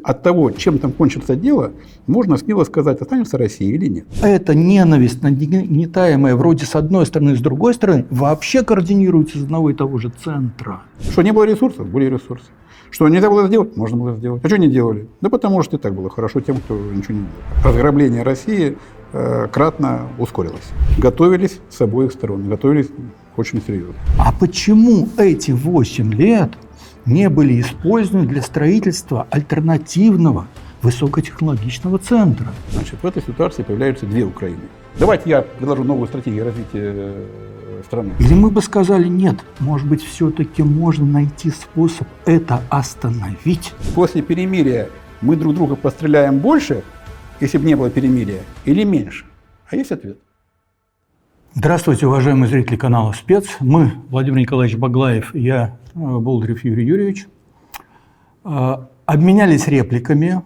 от того, чем там кончится дело, можно смело сказать, останется Россия или нет. Эта ненависть, нагнетаемая вроде с одной стороны, с другой стороны, вообще координируется из одного и того же центра. Что не было ресурсов, были ресурсы. Что нельзя было сделать, можно было сделать. А что не делали? Да потому что и так было хорошо тем, кто ничего не делал. Разграбление России кратно ускорилось. Готовились с обоих сторон, готовились очень серьезно. А почему эти 8 лет не были использованы для строительства альтернативного высокотехнологичного центра? Значит, в этой ситуации появляются две Украины. Давайте я предложу новую стратегию развития страны. Или мы бы сказали, нет, может быть, все-таки можно найти способ это остановить? После перемирия мы друг друга постреляем больше, если бы не было перемирия, или меньше? А есть ответ. Здравствуйте, уважаемые зрители канала «Спец». Мы, Владимир Николаевич Баглаев и я, Болдырев Юрий Юрьевич, обменялись репликами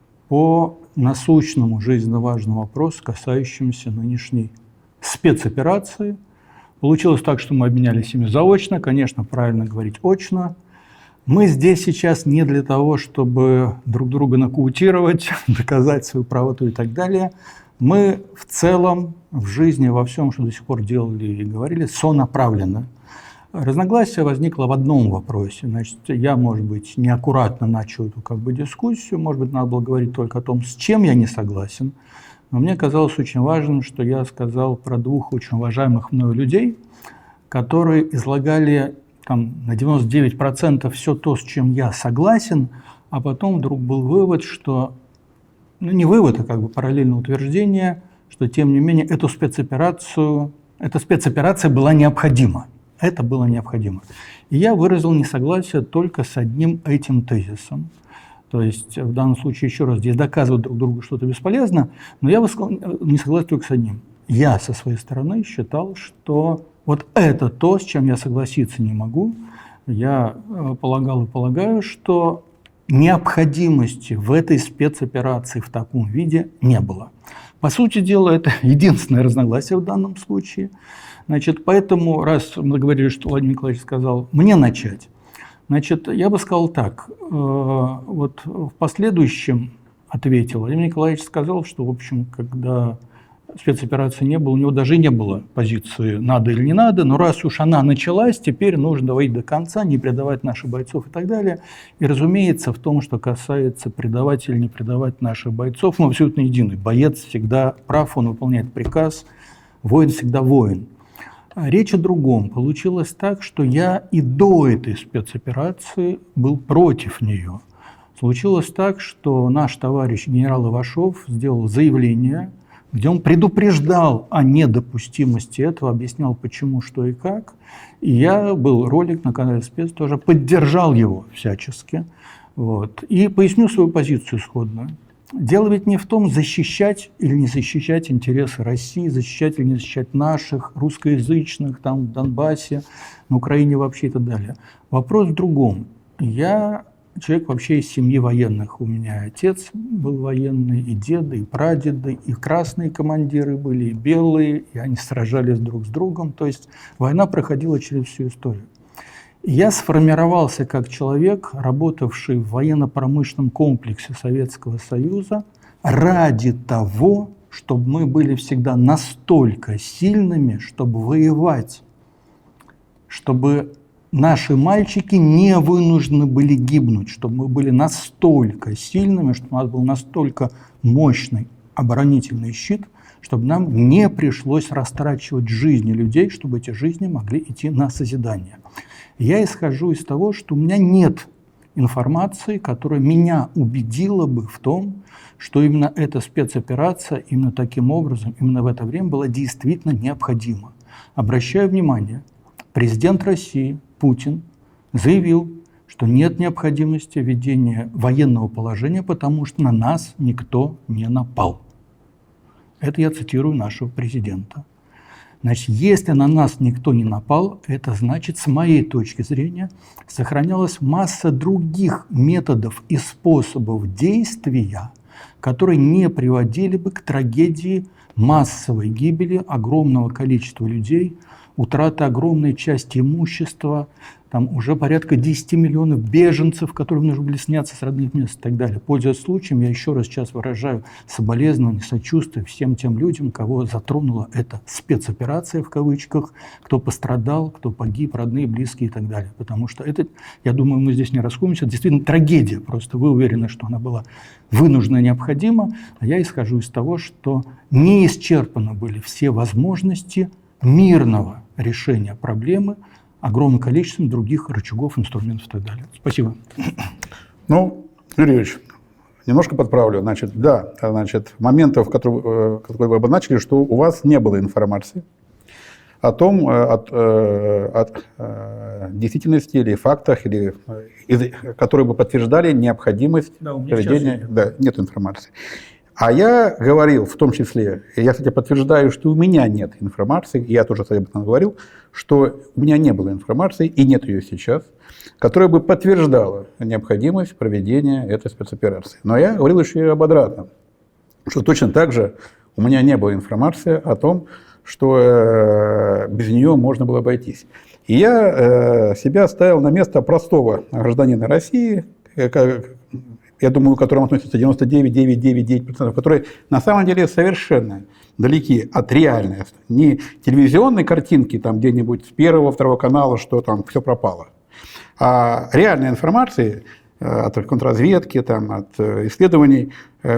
по насущному, жизненно важному вопросу, касающемуся нынешней спецоперации. Получилось так, что мы обменялись ими заочно, конечно, правильно говорить очно. Мы здесь сейчас не для того, чтобы друг друга нокаутировать, доказать свою правоту и так далее. Мы в целом в жизни, во всем, что до сих пор делали и говорили, сонаправленно. Разногласие возникло в одном вопросе. Значит, я, может быть, неаккуратно начал эту дискуссию, может быть, надо было говорить только о том, с чем я не согласен. Но мне казалось очень важным, что я сказал про двух очень уважаемых мною людей, которые излагали на 99% все то, с чем я согласен, а потом вдруг был вывод, что, не вывод, а параллельное утверждение, что тем не менее эта спецоперация была необходима. Это было необходимо. И я выразил несогласие только с одним этим тезисом. То есть в данном случае, еще раз, здесь доказывать друг другу что-то бесполезно, но я высказал несогласие только с одним. Я со своей стороны считал, что вот это то, с чем я согласиться не могу. Я полагал и полагаю, что необходимости в этой спецоперации в таком виде не было. По сути дела, это единственное разногласие в данном случае. Значит, поэтому, раз мы говорили, что Владимир Николаевич сказал мне начать, значит, я бы сказал так. Вот в последующем ответил. Владимир Николаевич сказал, что, в общем, когда спецоперации не было, у него даже не было позиции «надо или не надо», но раз уж она началась, теперь нужно доводить до конца, не предавать наших бойцов и так далее. И, разумеется, в том, что касается предавать или не предавать наших бойцов, мы абсолютно едины. Боец всегда прав, он выполняет приказ, воин всегда воин. Речь о другом. Получилось так, что я и до этой спецоперации был против нее. Случилось так, что наш товарищ генерал Ивашов сделал заявление, где он предупреждал о недопустимости этого, объяснял почему, что и как. И я, был ролик на канале «Спец», тоже поддержал его всячески. Вот. И поясню свою позицию исходную. Дело ведь не в том, защищать или не защищать интересы России, защищать или не защищать наших, русскоязычных, в Донбассе, на Украине вообще и так далее. Вопрос в другом. Я человек вообще из семьи военных. У меня отец был военный, и деды, и прадеды, и красные командиры были, и белые, и они сражались друг с другом. То есть война проходила через всю историю. Я сформировался как человек, работавший в военно-промышленном комплексе Советского Союза, ради того, чтобы мы были всегда настолько сильными, чтобы воевать, чтобы наши мальчики не вынуждены были гибнуть, чтобы мы были настолько сильными, чтобы у нас был настолько мощный оборонительный щит, чтобы нам не пришлось растрачивать жизни людей, чтобы эти жизни могли идти на созидание. Я исхожу из того, что у меня нет информации, которая меня убедила бы в том, что именно эта спецоперация, именно таким образом, именно в это время была действительно необходима. Обращаю внимание, президент России Путин заявил, что нет необходимости введения военного положения, потому что на нас никто не напал. Это я цитирую нашего президента. Значит, если на нас никто не напал, это значит, с моей точки зрения, сохранялась масса других методов и способов действия, которые не приводили бы к трагедии массовой гибели огромного количества людей, утраты огромной части имущества, там уже порядка 10 миллионов беженцев, которым нужно были сняться с родных мест и так далее. Пользуясь случаем, я еще раз сейчас выражаю соболезнования, сочувствие всем тем людям, кого затронула эта спецоперация, в кавычках, кто пострадал, кто погиб, родные, близкие и так далее. Потому что это, я думаю, мы здесь не расходимся, это действительно трагедия. Просто вы уверены, что она была вынуждена, необходима, а я исхожу из того, что не исчерпаны были все возможности мирного решения проблемы огромным количеством других рычагов, инструментов и так далее. Спасибо. Ну, Юрий Юрьевич, немножко подправлю. Значит, да, моментов, которые вы обозначили, что у вас не было информации о том, от действительности или фактах, которые бы подтверждали необходимость проведения. Да, нет информации. А я говорил, в том числе, я, кстати, подтверждаю, что у меня нет информации, я тоже об этом говорил, что у меня не было информации, и нет ее сейчас, которая бы подтверждала необходимость проведения этой спецоперации. Но я говорил еще и об обратном, что точно так же у меня не было информации о том, что без нее можно было обойтись. И я себя ставил на место простого гражданина России, я думаю, к которым относятся 99,999%, которые на самом деле совершенно далеки от реальности. Не телевизионной картинки там где-нибудь с первого, второго канала, что там все пропало, а реальной информации от контрразведки, там, от исследований,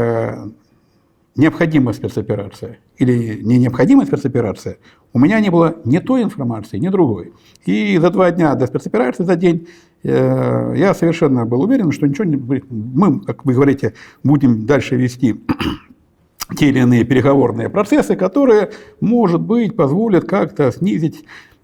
необходимая спецоперация или не необходимая спецоперация, у меня не было ни той информации, ни другой. И за 2 дня до спецоперации, за день, я совершенно был уверен, что ничего не будет. Мы, как вы говорите, будем дальше вести те или иные переговорные процессы, которые, может быть, позволят как-то снизить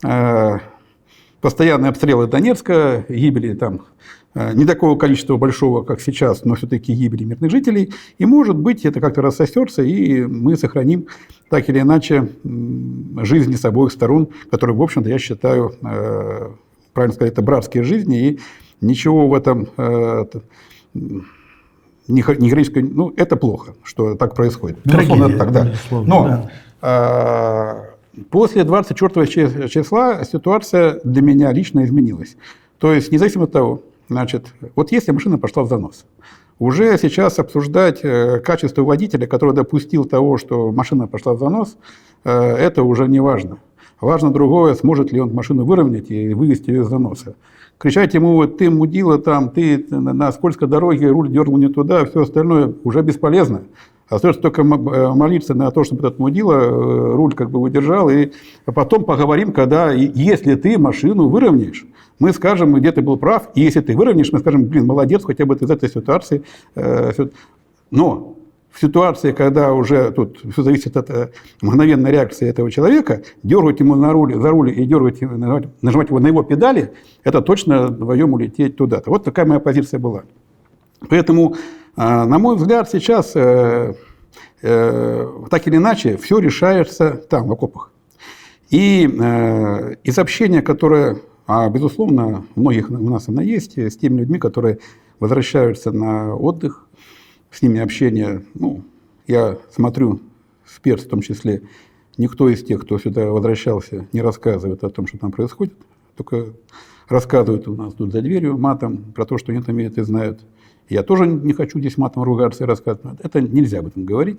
постоянные обстрелы Донецка, гибели там не такого количества большого, как сейчас, но все-таки гибели мирных жителей. И, может быть, это как-то рассосется, и мы сохраним так или иначе жизни с обоих сторон, которые, в общем-то, я считаю, правильно сказать, это братские жизни, и ничего в этом не греческое, ну, это плохо, что так происходит. Трагедия, тогда. Но после 24 числа ситуация для меня лично изменилась. То есть, независимо от того, значит, вот если машина пошла в занос, уже сейчас обсуждать качество водителя, который допустил того, что машина пошла в занос, это уже не важно. Важно другое, сможет ли он машину выровнять и вывести ее из заноса. Кричать ему, вот ты мудила там, ты на скользкой дороге, руль дернул не туда, все остальное уже бесполезно. Остается только молиться на то, чтобы этот мудила руль как бы удержал, и потом поговорим, когда, если ты машину выровняешь, мы скажем, где ты был прав, и если ты выровняешь, мы скажем, блин, молодец, хотя бы ты из этой ситуации. Но в ситуации, когда уже тут все зависит от мгновенной реакции этого человека, дергать ему за руль и нажимать его на его педали, это точно вдвоем улететь туда-то. Вот такая моя позиция была. Поэтому, на мой взгляд, сейчас так или иначе все решается там, в окопах. И из общения, которое, безусловно, у многих у нас оно есть, с теми людьми, которые возвращаются на отдых, с ними общение, ну, я смотрю, спец в том числе, никто из тех, кто сюда возвращался, не рассказывает о том, что там происходит, только рассказывают у нас тут за дверью матом про то, что они там видят и знают. Я тоже не хочу здесь матом ругаться и рассказывать. Это нельзя об этом говорить.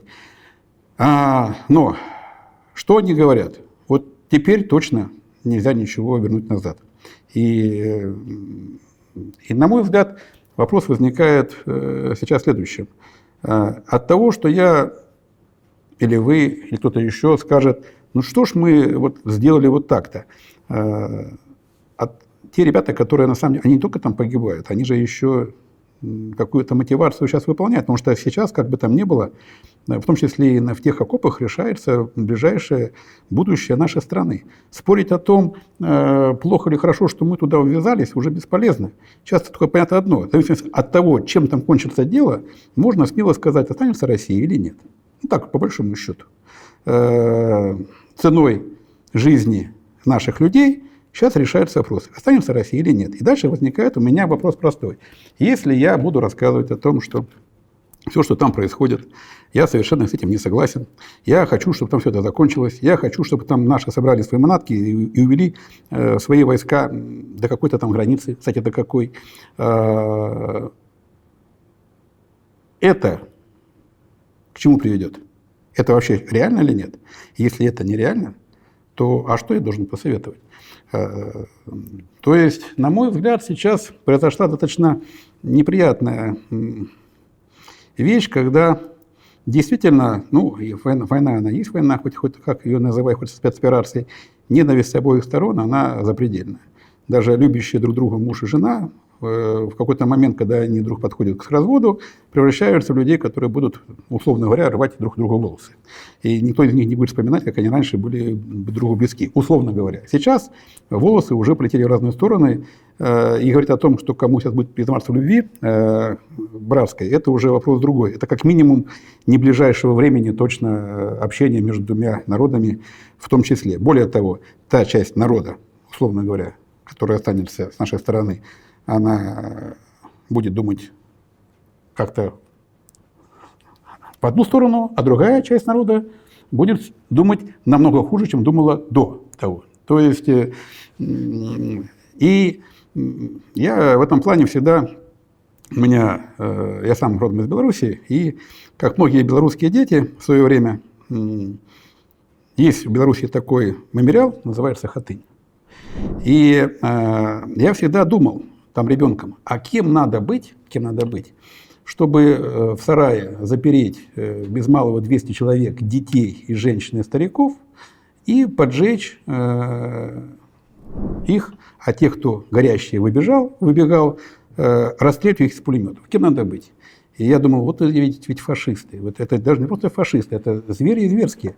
Но что они говорят? Вот теперь точно нельзя ничего вернуть назад. И на мой взгляд, вопрос возникает сейчас следующим. От того, что я или вы, или кто-то еще скажет, ну что ж мы вот сделали вот так-то. Те ребята, которые на самом деле, они не только там погибают, они же еще какую-то мотивацию сейчас выполняют, потому что сейчас, как бы там ни было, в том числе и в тех окопах, решается ближайшее будущее нашей страны. Спорить о том, плохо или хорошо, что мы туда ввязались, уже бесполезно. Часто только понятно одно. В зависимости от того, чем там кончится дело, можно смело сказать, останется Россия или нет. Ну так, по большому счету. Ценой жизни наших людей сейчас решается вопрос, останется Россия или нет. И дальше возникает у меня вопрос простой. Если я буду рассказывать о том, что все, что там происходит. Я совершенно с этим не согласен. Я хочу, чтобы там все это закончилось. Я хочу, чтобы там наши собрали свои манатки и увели свои войска до какой-то там границы. Кстати, до какой. Это к чему приведет? Это вообще реально или нет? Если это нереально, то что я должен посоветовать? То есть, на мой взгляд, сейчас произошла достаточно неприятная вещь, когда действительно, война, она есть война, хоть как ее называют, хоть спецоперацией, ненависть с обоих сторон, она запредельная. Даже любящие друг друга муж и жена в какой-то момент, когда они вдруг подходят к разводу, превращаются в людей, которые будут, условно говоря, рвать друг другу волосы. И никто из них не будет вспоминать, как они раньше были другу близки, условно говоря. Сейчас волосы уже полетели в разные стороны, и говорить о том, что кому сейчас будет признаваться в любви братской, это уже вопрос другой. Это как минимум не ближайшего времени точно общение между двумя народами в том числе. Более того, та часть народа, условно говоря, которая останется с нашей стороны, она будет думать как-то в одну сторону, а другая часть народа будет думать намного хуже, чем думала до того. То есть, и я в этом плане всегда, я сам родом из Беларуси, и как многие белорусские дети в свое время, есть в Беларуси такой мемориал, называется Хатынь. И я всегда думал, там ребенком, а кем надо быть, чтобы в сарае запереть без малого 200 человек, детей и женщин и стариков, и поджечь их, а тех, кто горящие выбегал, расстрелять их из пулеметов. Кем надо быть? И я думал, вот ведь фашисты. Вот это даже не просто фашисты, это звери и зверские.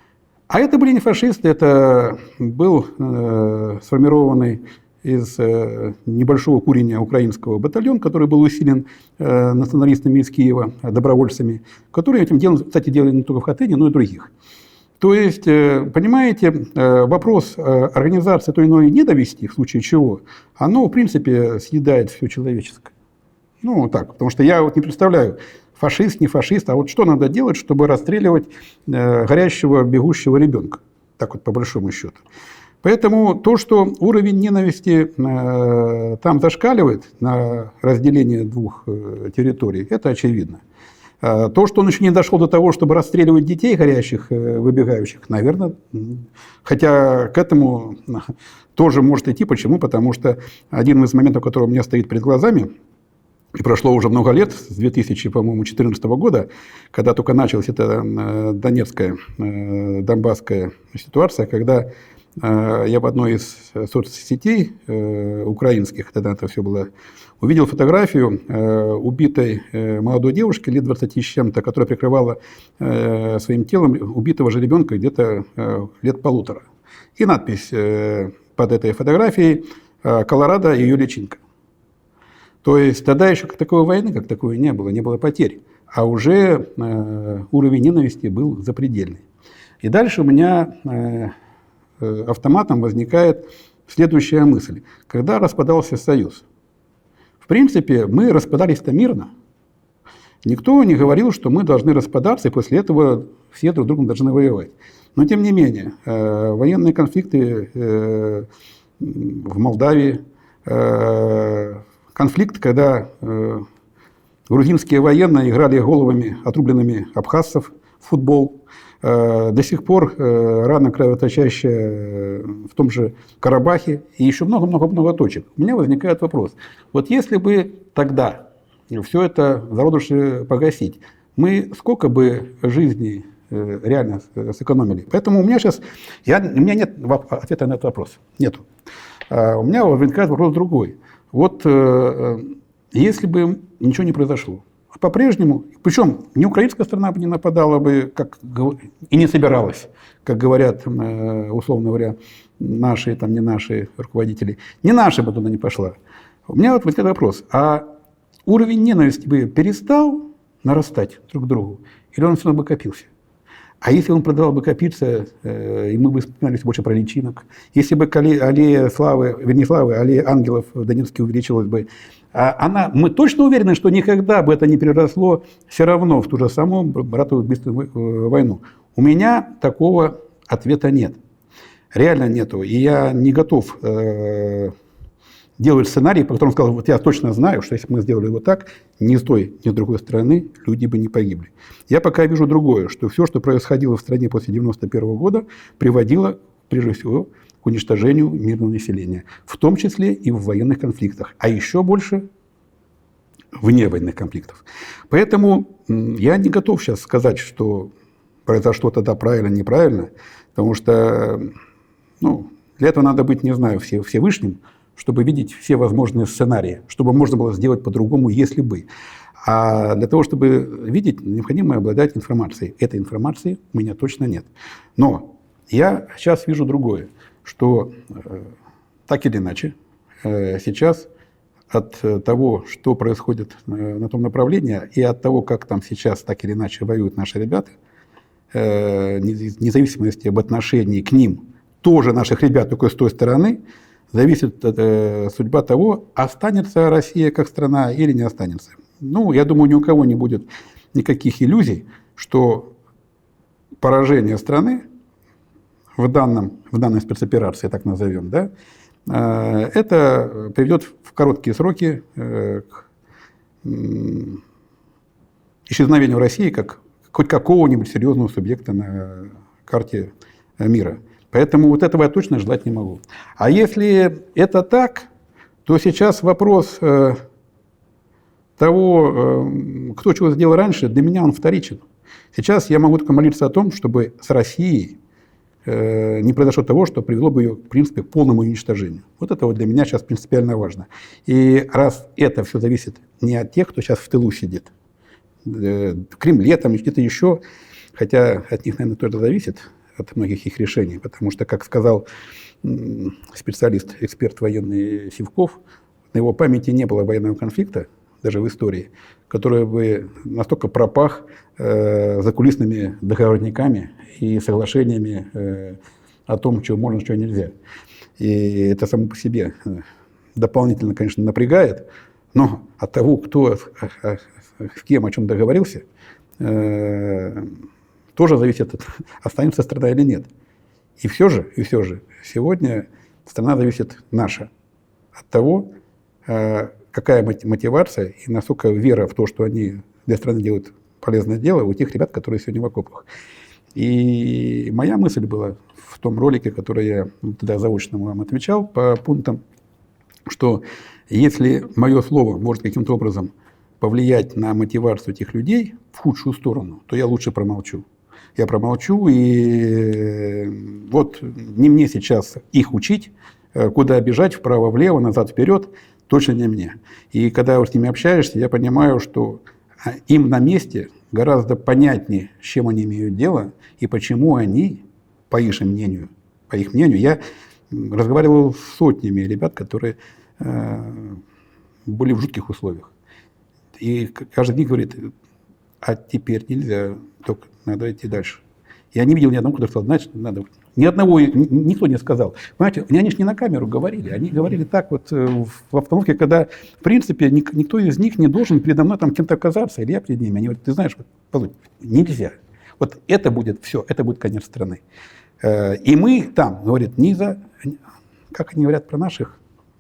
А это были не фашисты, это был сформированный из небольшого курения украинского батальон, который был усилен националистами из Киева, добровольцами, которые этим делом, кстати, делали не только в Хатыне, но и других. То есть, понимаете, вопрос организации той или иной ненависти, в случае чего, оно, в принципе, съедает все человеческое. Так, потому что я вот не представляю, фашист, не фашист, а вот что надо делать, чтобы расстреливать горящего, бегущего ребенка, так вот по большому счету. Поэтому то, что уровень ненависти там зашкаливает на разделение двух территорий, это очевидно. То, что он еще не дошел до того, чтобы расстреливать детей горящих, выбегающих, наверное, хотя к этому тоже может идти. Почему? Потому что один из моментов, который у меня стоит перед глазами, и прошло уже много лет, с 2014 года, когда только началась эта донецкая, донбасская ситуация, когда я в одной из соцсетей украинских, тогда это все было, увидел фотографию убитой молодой девушки лет 20 с чем-то, которая прикрывала своим телом убитого же ребенка где-то лет 1,5. И надпись под этой фотографией «Колорадо, ее личинка». То есть тогда еще такой войны, как такой не было потерь, а уже уровень ненависти был запредельный. И дальше у меня автоматом возникает следующая мысль. Когда распадался Союз, в принципе, мы распадались-то мирно. Никто не говорил, что мы должны распадаться, и после этого все друг с другом должны воевать. Но, тем не менее, военные конфликты в Молдавии, конфликт, когда грузинские военные играли головами отрубленными абхазцев в футбол, до сих пор рана кровоточащая в том же Карабахе и еще много-много-много точек. У меня возникает вопрос. Вот если бы тогда все это зародыши погасить, мы сколько бы жизней реально сэкономили? Поэтому у меня сейчас... У меня нет ответа на этот вопрос. Нету. У меня возникает вопрос другой. Вот если бы ничего не произошло, по-прежнему, причем ни украинская страна бы не нападала бы, и не собиралась, как говорят, условно говоря, наши, там, не наши руководители, не наши бы туда не пошла. У меня вот возникает вопрос, а уровень ненависти бы перестал нарастать друг к другу, или он все равно бы копился? А если он продолжал бы копиться, и мы бы вспоминали больше про личинок, если бы аллея славы, вернее, славы, аллея ангелов в Донецке увеличилась бы, мы точно уверены, что никогда бы это не переросло все равно в ту же самую братоубийственную войну. У меня такого ответа нет. Реально нету. И я не готов делать сценарий, по которому сказал, вот я точно знаю, что если бы мы сделали вот так, ни с той, ни с другой стороны люди бы не погибли. Я пока вижу другое, что все, что происходило в стране после 1991 года, приводило, прежде всего, к уничтожению мирного населения, в том числе и в военных конфликтах, а еще больше вне военных конфликтов. Поэтому я не готов сейчас сказать, что произошло тогда правильно, неправильно, потому что для этого надо быть, не знаю, Всевышним, чтобы видеть все возможные сценарии, чтобы можно было сделать по-другому, если бы. А для того, чтобы видеть, необходимо обладать информацией. Этой информации у меня точно нет. Но я сейчас вижу другое, что так или иначе сейчас от того, что происходит на том направлении, и от того, как там сейчас так или иначе воюют наши ребята, вне зависимости об отношении к ним, тоже наших ребят, только с той стороны, зависит судьба того, останется Россия как страна или не останется. Я думаю, ни у кого не будет никаких иллюзий, что поражение страны в данной спецоперации, так назовем, да, это приведет в короткие сроки к исчезновению России как хоть какого-нибудь серьезного субъекта на карте мира. Поэтому вот этого я точно ждать не могу. А если это так, то сейчас вопрос того, кто чего сделал раньше, для меня он вторичен. Сейчас я могу только молиться о том, чтобы с Россией не произошло того, что привело бы ее, в принципе, к полному уничтожению. Вот это вот для меня сейчас принципиально важно. И раз это все зависит не от тех, кто сейчас в тылу сидит, в Кремле, там где-то еще, хотя от них, наверное, тоже зависит, от многих их решений, потому что, как сказал специалист, эксперт военный Сивков, на его памяти не было военного конфликта, даже в истории, который бы настолько пропах закулисными договорниками и соглашениями о том, чего можно, чего нельзя. И это само по себе дополнительно, конечно, напрягает, но от того, кто с кем о чем договорился, тоже зависит, останется страна или нет. И все же, сегодня страна зависит наша от того, какая мотивация и насколько вера в то, что они для страны делают полезное дело у тех ребят, которые сегодня в окопах. И моя мысль была в том ролике, который я тогда заочно вам отвечал по пунктам, что если мое слово может каким-то образом повлиять на мотивацию этих людей в худшую сторону, то я лучше промолчу. Я промолчу, и вот не мне сейчас их учить, куда бежать, вправо, влево, назад, вперед, точно не мне. И когда с ними общаешься, я понимаю, что им на месте гораздо понятнее, с чем они имеют дело, и почему они, по их мнению, я разговаривал с сотнями ребят, которые были в жутких условиях. И каждый из них говорит, а теперь нельзя, только надо идти дальше. Я не видел ни одного, кто сказал, значит, надо. Ни одного, никто не сказал. Понимаете, они же не на камеру говорили, они говорили так вот в обстановке, когда, в принципе, никто из них не должен передо мной там кем-то оказаться, или я перед ними. Они говорят, ты знаешь, вот, нельзя. Вот это будет все, это будет конец страны. И мы там, говорит, как они говорят про наших,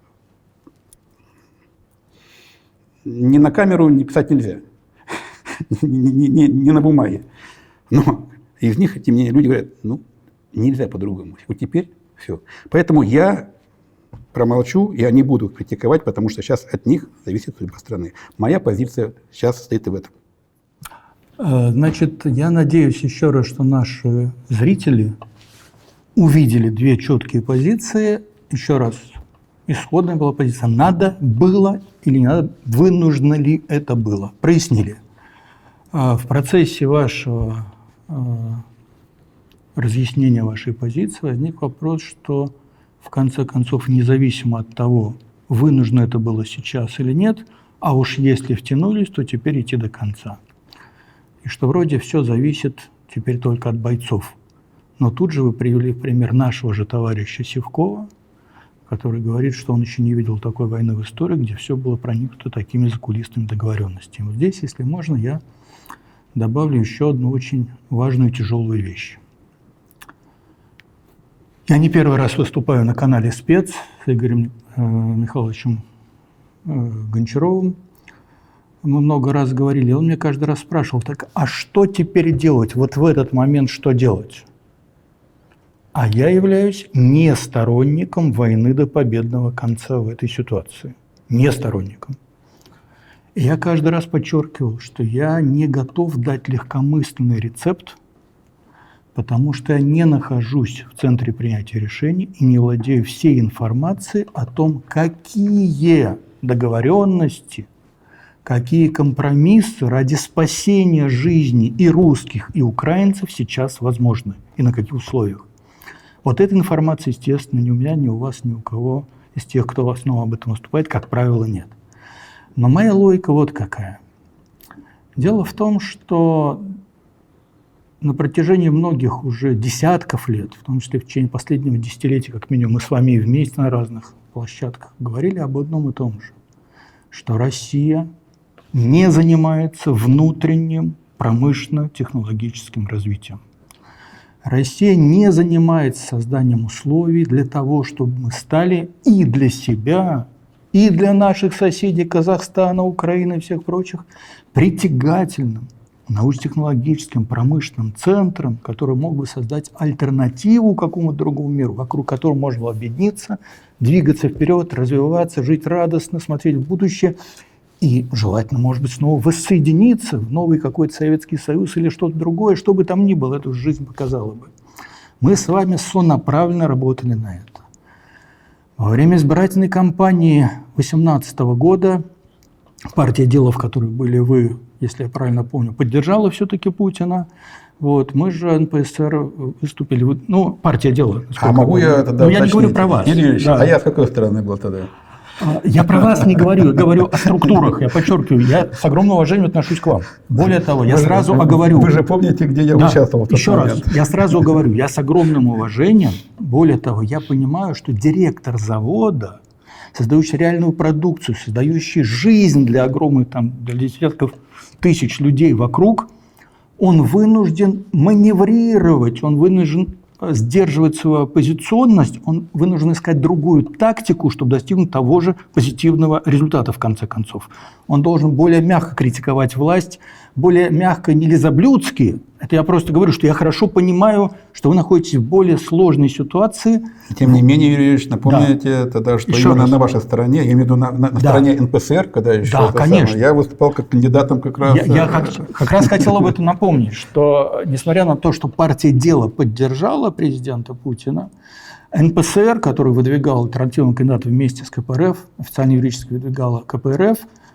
ни на камеру не писать нельзя. Не на бумаге. Но из них, тем не менее, люди говорят, нельзя по-другому. Вот теперь все. Поэтому я промолчу, я не буду критиковать, потому что сейчас от них зависит судьба страны. Моя позиция сейчас состоит и в этом. Значит, я надеюсь еще раз, что наши зрители увидели две четкие позиции. Еще раз, исходная была позиция. Надо было или не надо, вынуждено ли это было. Прояснили. В процессе вашего разъяснения вашей позиции возник вопрос, что в конце концов, независимо от того, вынуждено это было сейчас или нет, а уж если втянулись, то теперь идти до конца. И что вроде все зависит теперь только от бойцов. Но тут же вы привели в пример нашего же товарища Сивкова, который говорит, что он еще не видел такой войны в истории, где все было проникнуто такими закулисными договоренностями. Вот здесь, если можно, я добавлю еще одну очень важную и тяжелую вещь. Я не первый раз выступаю на канале «Спец» с Игорем Михайловичем Гончаровым. Мы много раз говорили, он мне каждый раз спрашивал, так, а что теперь делать? Вот в этот момент что делать? А я являюсь не сторонником войны до победного конца в этой ситуации. Не сторонником. И я каждый раз подчеркивал, что я не готов дать легкомысленный рецепт, потому что я не нахожусь в центре принятия решений и не владею всей информацией о том, какие договоренности, какие компромиссы ради спасения жизни и русских, и украинцев сейчас возможны, и на каких условиях. Вот этой информации, естественно, ни у меня, ни у вас, ни у кого из тех, кто в основном об этом выступает, как правило, нет. Но моя логика вот какая. Дело в том, что на протяжении многих уже десятков лет, в том числе в течение последнего десятилетия, как минимум, мы с вами вместе на разных площадках говорили об одном и том же, что Россия не занимается внутренним промышленно-технологическим развитием. Россия не занимается созданием условий для того, чтобы мы стали и для себя, и для наших соседей Казахстана, Украины и всех прочих притягательным научно-технологическим промышленным центром, который мог бы создать альтернативу какому-то другому миру, вокруг которого можно было объединиться, двигаться вперед, развиваться, жить радостно, смотреть в будущее и желательно, может быть, снова воссоединиться в новый какой-то Советский Союз или что-то другое, что бы там ни было, эту жизнь показала бы. Мы с вами сонаправленно работали на это. Во время избирательной кампании 2018 года партия «Дело», в которой были вы, если я правильно помню, поддержала все-таки Путина. Вот, мы же НПСР выступили, ну, партия «Дело». А могу я тогда я не говорю про вас. Юрий, да. А я с какой стороны был тогда? Я про вас не говорю, я говорю о структурах, я подчеркиваю, я с огромным уважением отношусь к вам. Более того, я сразу оговорю. Вы же помните, где я участвовал в тот еще момент. раз, я сразу оговорю, я с огромным уважением, более того, я понимаю, что директор завода, создающий реальную продукцию, создающий жизнь для огромных, там, для десятков тысяч людей вокруг, он вынужден маневрировать, он вынужден сдерживать свою оппозиционность, он вынужден искать другую тактику, чтобы достигнуть того же позитивного результата в конце концов. Он должен более мягко критиковать власть, более мягко, не лизоблюдски. Это я просто говорю, что я хорошо понимаю, что вы находитесь в более сложной ситуации. Тем не менее, Юрий Юрьевич, напомните тогда, что именно на вашей стороне, я имею в виду на стороне НПСР, когда еще конечно. Я выступал как кандидатом как раз. Я как раз хотел об этом напомнить, что несмотря на то, что партия «Дело» поддержала президента Путина, НПСР, который выдвигал альтернативного кандидата вместе с КПРФ, официально юридически выдвигала КПРФ,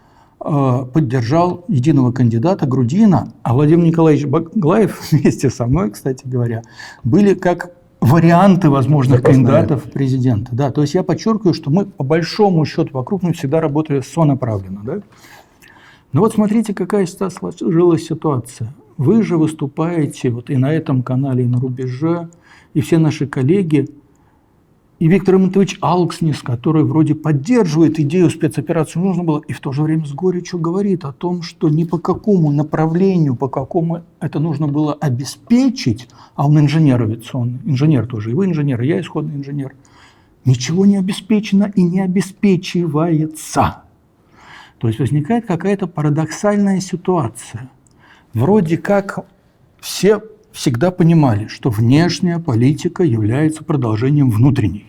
поддержал единого кандидата Грудинина, а Владимир Николаевич Баглаев вместе со мной, кстати говоря, были как варианты возможных кандидатов в президента. Да, то есть я подчеркиваю, что мы по большому счету вокруг мы всегда работали сонаправленно. Да? Но вот смотрите, какая сейчас сложилась ситуация. Вы же выступаете вот и на этом канале, и на «Рубеже», и все наши коллеги, и Виктор Имантович Алкснис, который вроде поддерживает идею спецоперации, нужно было, и в то же время с горечью говорит о том, что ни по какому направлению, по какому это нужно было обеспечить, а он инженер авиационный, инженер тоже, и вы инженер, и я исходный инженер, ничего не обеспечено и не обеспечивается. То есть возникает какая-то парадоксальная ситуация. Вроде как все всегда понимали, что внешняя политика является продолжением внутренней.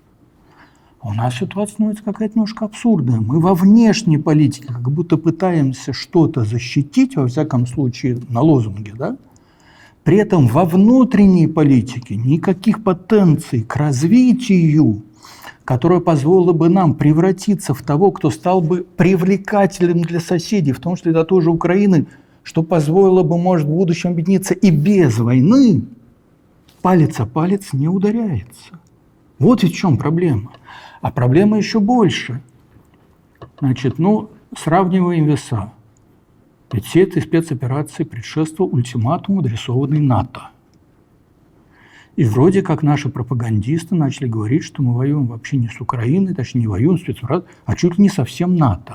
А у нас ситуация становится какая-то немножко абсурдная. Мы во внешней политике как будто пытаемся что-то защитить, во всяком случае на лозунге, да? При этом во внутренней политике никаких потенций к развитию, которое позволило бы нам превратиться в того, кто стал бы привлекательным для соседей, в том числе для той же Украины, что позволило бы, может, в будущем объединиться и без войны, палец о палец не ударяется. Вот ведь в чем проблема. А проблема еще больше. Значит, сравниваем веса. Ведь всей этой спецоперации предшествовал ультиматум, адресованный НАТО. И вроде как наши пропагандисты начали говорить, что мы воюем вообще не с Украиной, точнее не воюем с спецоперацией, а чуть ли не со всем НАТО.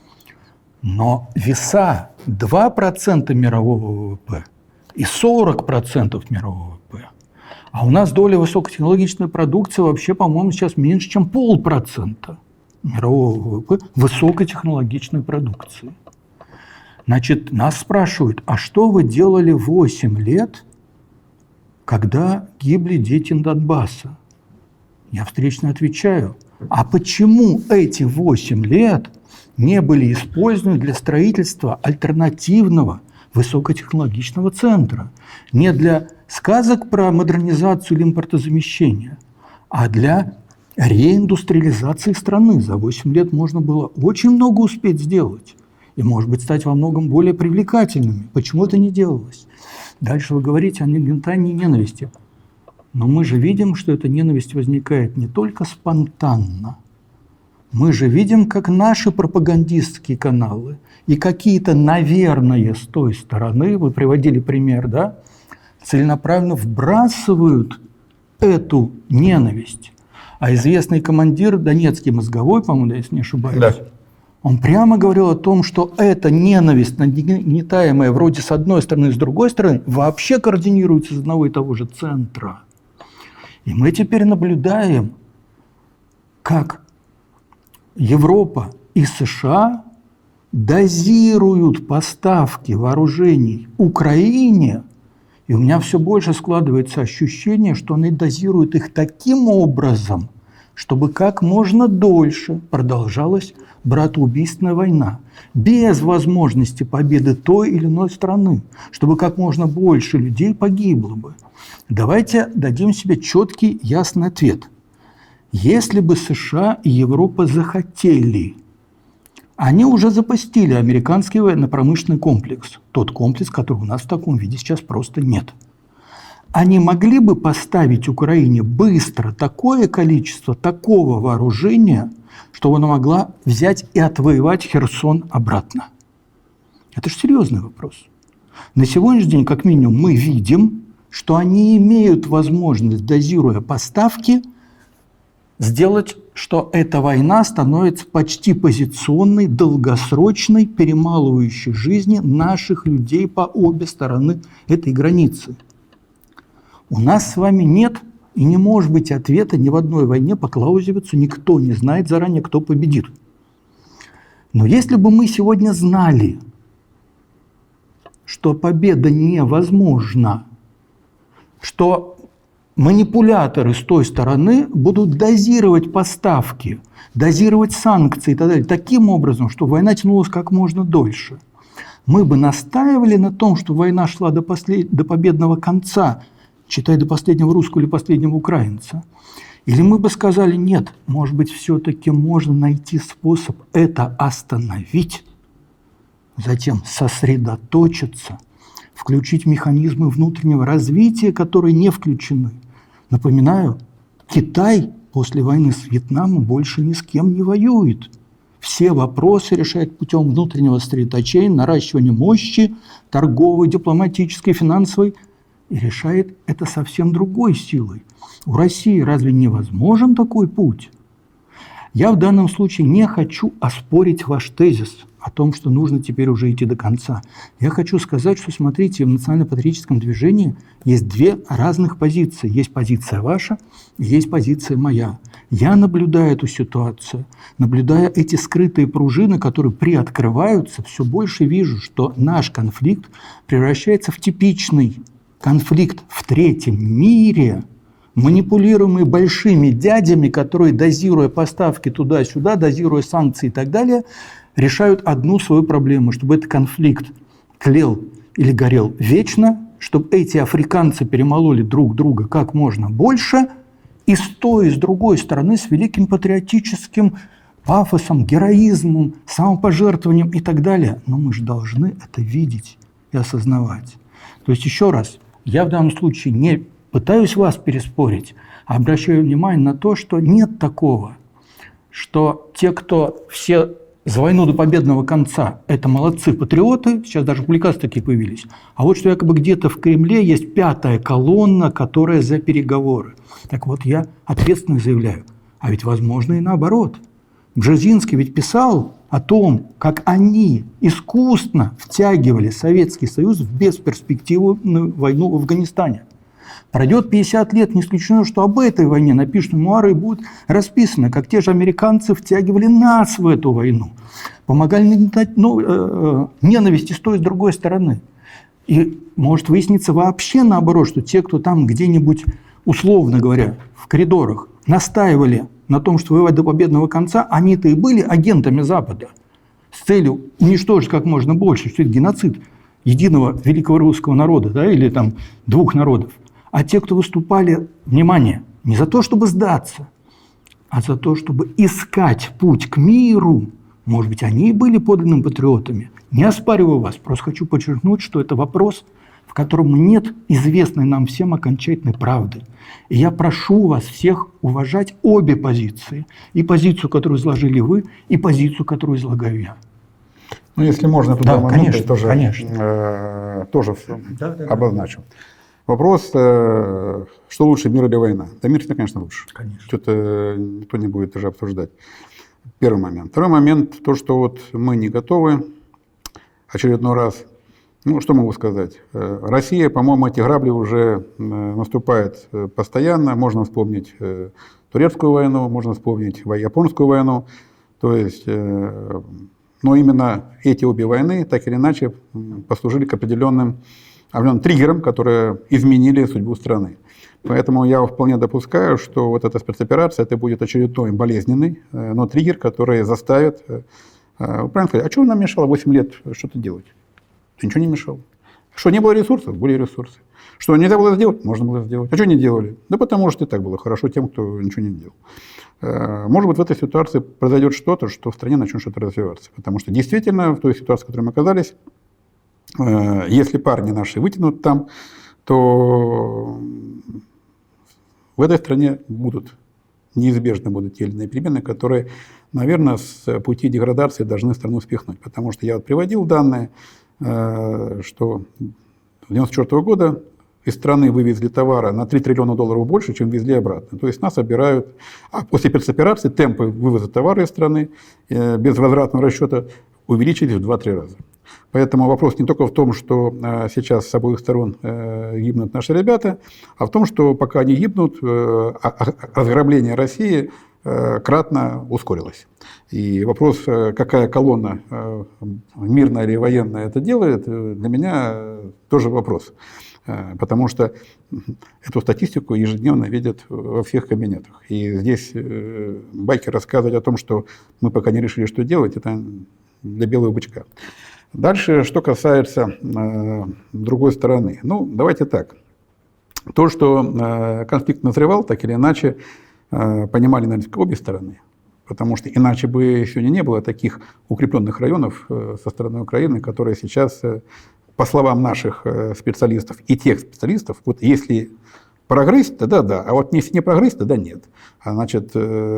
Но веса 2% мирового ВВП и 40% мирового ВВП. А у нас доля высокотехнологичной продукции вообще, по-моему, сейчас меньше, чем 0,5% мирового ВВП высокотехнологичной продукции. Значит, нас спрашивают, а что вы делали 8 лет, когда гибли дети Донбасса? Я встречно отвечаю, а почему эти 8 лет не были использованы для строительства альтернативного высокотехнологичного центра? Не для сказок про модернизацию или импортозамещение, а для реиндустриализации страны. За 8 лет можно было очень много успеть сделать и, может быть, стать во многом более привлекательными. Почему это не делалось? Дальше вы говорите о нагнетании ненависти. Но мы же видим, что эта ненависть возникает не только спонтанно. Мы же видим, как наши пропагандистские каналы и какие-то, наверное, с той стороны, вы приводили пример, да, целенаправленно вбрасывают эту ненависть. А известный командир, донецкий мозговой, по-моему, если не ошибаюсь, да, он прямо говорил о том, что эта ненависть, нагнетаемая вроде с одной стороны и с другой стороны, вообще координируется из одного и того же центра. И мы теперь наблюдаем, как Европа и США дозируют поставки вооружений Украине, и у меня все больше складывается ощущение, что они дозируют их таким образом, чтобы как можно дольше продолжалась братоубийственная война, без возможности победы той или иной страны, чтобы как можно больше людей погибло бы. Давайте дадим себе четкий, ясный ответ. Если бы США и Европа захотели, они уже запустили американский военно-промышленный комплекс, тот комплекс, который у нас в таком виде сейчас просто нет. Они могли бы поставить Украине быстро такое количество такого вооружения, чтобы она могла взять и отвоевать Херсон обратно? Это же серьезный вопрос. На сегодняшний день, как минимум, мы видим, что они имеют возможность, дозируя поставки, сделать, что эта война становится почти позиционной, долгосрочной, перемалывающей жизни наших людей по обе стороны этой границы. У нас с вами нет и не может быть ответа ни в одной войне по Клаузевицу, никто не знает заранее, кто победит. Но если бы мы сегодня знали, что победа невозможна, что манипуляторы с той стороны будут дозировать поставки, дозировать санкции и так далее таким образом, чтобы война тянулась как можно дольше, мы бы настаивали на том, что война шла до победного конца, читай, до последнего русского или последнего украинца. Или мы бы сказали, нет, может быть, все-таки можно найти способ это остановить, затем сосредоточиться, включить механизмы внутреннего развития, которые не включены. Напоминаю, Китай после войны с Вьетнамом больше ни с кем не воюет. Все вопросы решает путем внутреннего сосредоточения, наращивания мощи, торговой, дипломатической, финансовой, и решает это совсем другой силой. У России разве невозможен такой путь? Я в данном случае не хочу оспорить ваш тезис о том, что нужно теперь уже идти до конца. Я хочу сказать, что, смотрите, в национально-патриотическом движении есть две разных позиции. Есть позиция ваша, и есть позиция моя. Я наблюдаю эту ситуацию, наблюдая эти скрытые пружины, которые приоткрываются, все больше вижу, что наш конфликт превращается в типичный конфликт в третьем мире, манипулируемый большими дядями, которые, дозируя поставки туда-сюда, дозируя санкции и так далее, решают одну свою проблему, чтобы этот конфликт тлел или горел вечно, чтобы эти африканцы перемололи друг друга как можно больше, и с той, и с другой стороны, с великим патриотическим пафосом, героизмом, самопожертвованием и так далее. Но мы же должны это видеть и осознавать. То есть, еще раз, я в данном случае не пытаюсь вас переспорить, а обращаю внимание на то, что нет такого, что те, кто все за войну до победного конца – это молодцы патриоты, сейчас даже публикации такие появились. А вот что якобы где-то в Кремле есть пятая колонна, которая за переговоры. Так вот, я ответственно заявляю, а ведь возможно и наоборот. Бжезинский ведь писал о том, как они искусственно втягивали Советский Союз в бесперспективную войну в Афганистане. Пройдет 50 лет, не исключено, что об этой войне напишут мемуары и будет расписано, как те же американцы втягивали нас в эту войну, помогали нагнетать ненависть и с той, и с другой стороны. И может выясниться вообще наоборот, что те, кто там где-нибудь, условно говоря, в коридорах настаивали на том, что воевать до победного конца, они-то и были агентами Запада с целью уничтожить как можно больше, что это геноцид единого великого русского народа, да, или там двух народов. А те, кто выступали, внимание, не за то, чтобы сдаться, а за то, чтобы искать путь к миру, может быть, они и были подлинными патриотами. Не оспариваю вас, просто хочу подчеркнуть, что это вопрос, в котором нет известной нам всем окончательной правды. И я прошу вас всех уважать обе позиции. И позицию, которую изложили вы, и позицию, которую излагаю я. Ну, если можно, туда момент тоже обозначу. Вопрос, что лучше, мир или война? Да мир, конечно, лучше. Что-то никто не будет даже обсуждать. Первый момент. Второй момент, то, что вот мы не готовы очередной раз. Ну, что могу сказать? Россия, по-моему, эти грабли уже наступает постоянно. Можно вспомнить турецкую войну, можно вспомнить японскую войну. То есть, но именно эти обе войны, так или иначе, послужили к определенным триггерам, которые изменили судьбу страны. Поэтому я вполне допускаю, что вот эта спецоперация, это будет очередной болезненный, но триггер, который заставит, правильно сказать, а что нам мешало 8 лет что-то делать? Ничего не мешало. Что, не было ресурсов? Были ресурсы. Что, нельзя было сделать? Можно было сделать. А что не делали? Да потому что и так было хорошо тем, кто ничего не делал. Может быть, в этой ситуации произойдет что-то, что в стране начнет что-то развиваться. Потому что действительно, в той ситуации, в которой мы оказались, если парни наши вытянут там, то в этой стране неизбежно будут те или иные перемены, которые, наверное, с пути деградации должны страну спихнуть. Потому что я вот приводил данные, что с 1994 года из страны вывезли товара на $3 триллиона больше, чем везли обратно. То есть нас обирают, а после спецоперации темпы вывоза товара из страны без возвратного расчета увеличились в 2-3 раза. Поэтому вопрос не только в том, что сейчас с обоих сторон гибнут наши ребята, а в том, что пока они гибнут, разграбление России кратно ускорилось. И вопрос, какая колонна, мирная или военная, это делает, для меня тоже вопрос. Потому что эту статистику ежедневно видят во всех кабинетах. И здесь байки рассказывать о том, что мы пока не решили, что делать, это для белого бычка. Дальше, что касается другой стороны. Ну, давайте так. То, что конфликт назревал, так или иначе, понимали, наверное, обе стороны. Потому что иначе бы сегодня не было таких укрепленных районов со стороны Украины, которые сейчас, по словам наших специалистов и тех специалистов, вот если прогрызть, тогда да, а вот если не прогрызть, тогда нет. А значит,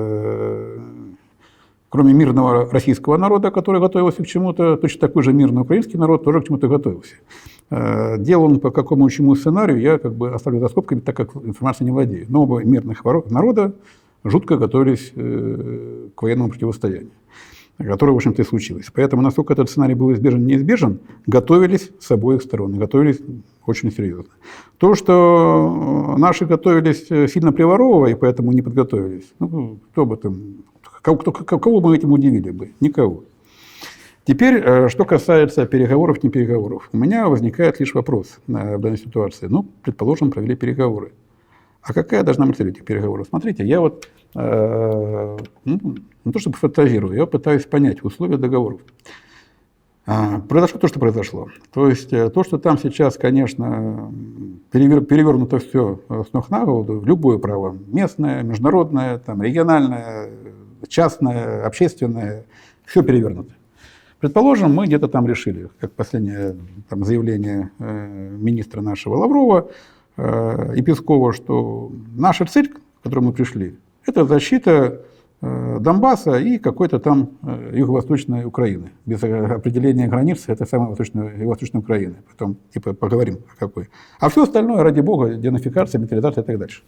кроме мирного российского народа, который готовился к чему-то, точно такой же мирный украинский народ тоже к чему-то готовился. Делал он по какому чему сценарию, я как бы оставлю за скобками, так как информацией не владею. Но оба мирных народа жутко готовились к военному противостоянию, которое, в общем-то, и случилось. Поэтому, насколько этот сценарий был избежен, неизбежен, готовились с обоих сторон, готовились очень серьезно. То, что наши готовились сильно приворовывая, и поэтому не подготовились, ну, кто об этом, кого мы этим удивили бы? Никого. Теперь, что касается переговоров, не переговоров. У меня возникает лишь вопрос в данной ситуации. Ну, предположим, провели переговоры. А какая должна быть цель этих переговоров? Смотрите, я вот не то чтобы фантазирую, я пытаюсь понять условия договоров. Произошло то, что произошло. То есть то, что там сейчас, конечно, перевернуто все с ног на голову, любое право, местное, международное, там, региональное, частное, общественное, все перевернуто. Предположим, мы где-то там решили, как последнее там, заявление министра нашего Лаврова и Пескова, что наша цель, к которой мы пришли, это защита Донбасса и какой-то там юго-восточной Украины. Без определения границ это самая восточная Украина. Потом типа поговорим о какой. А все остальное, ради бога, денацификация, милитаризация и так дальше.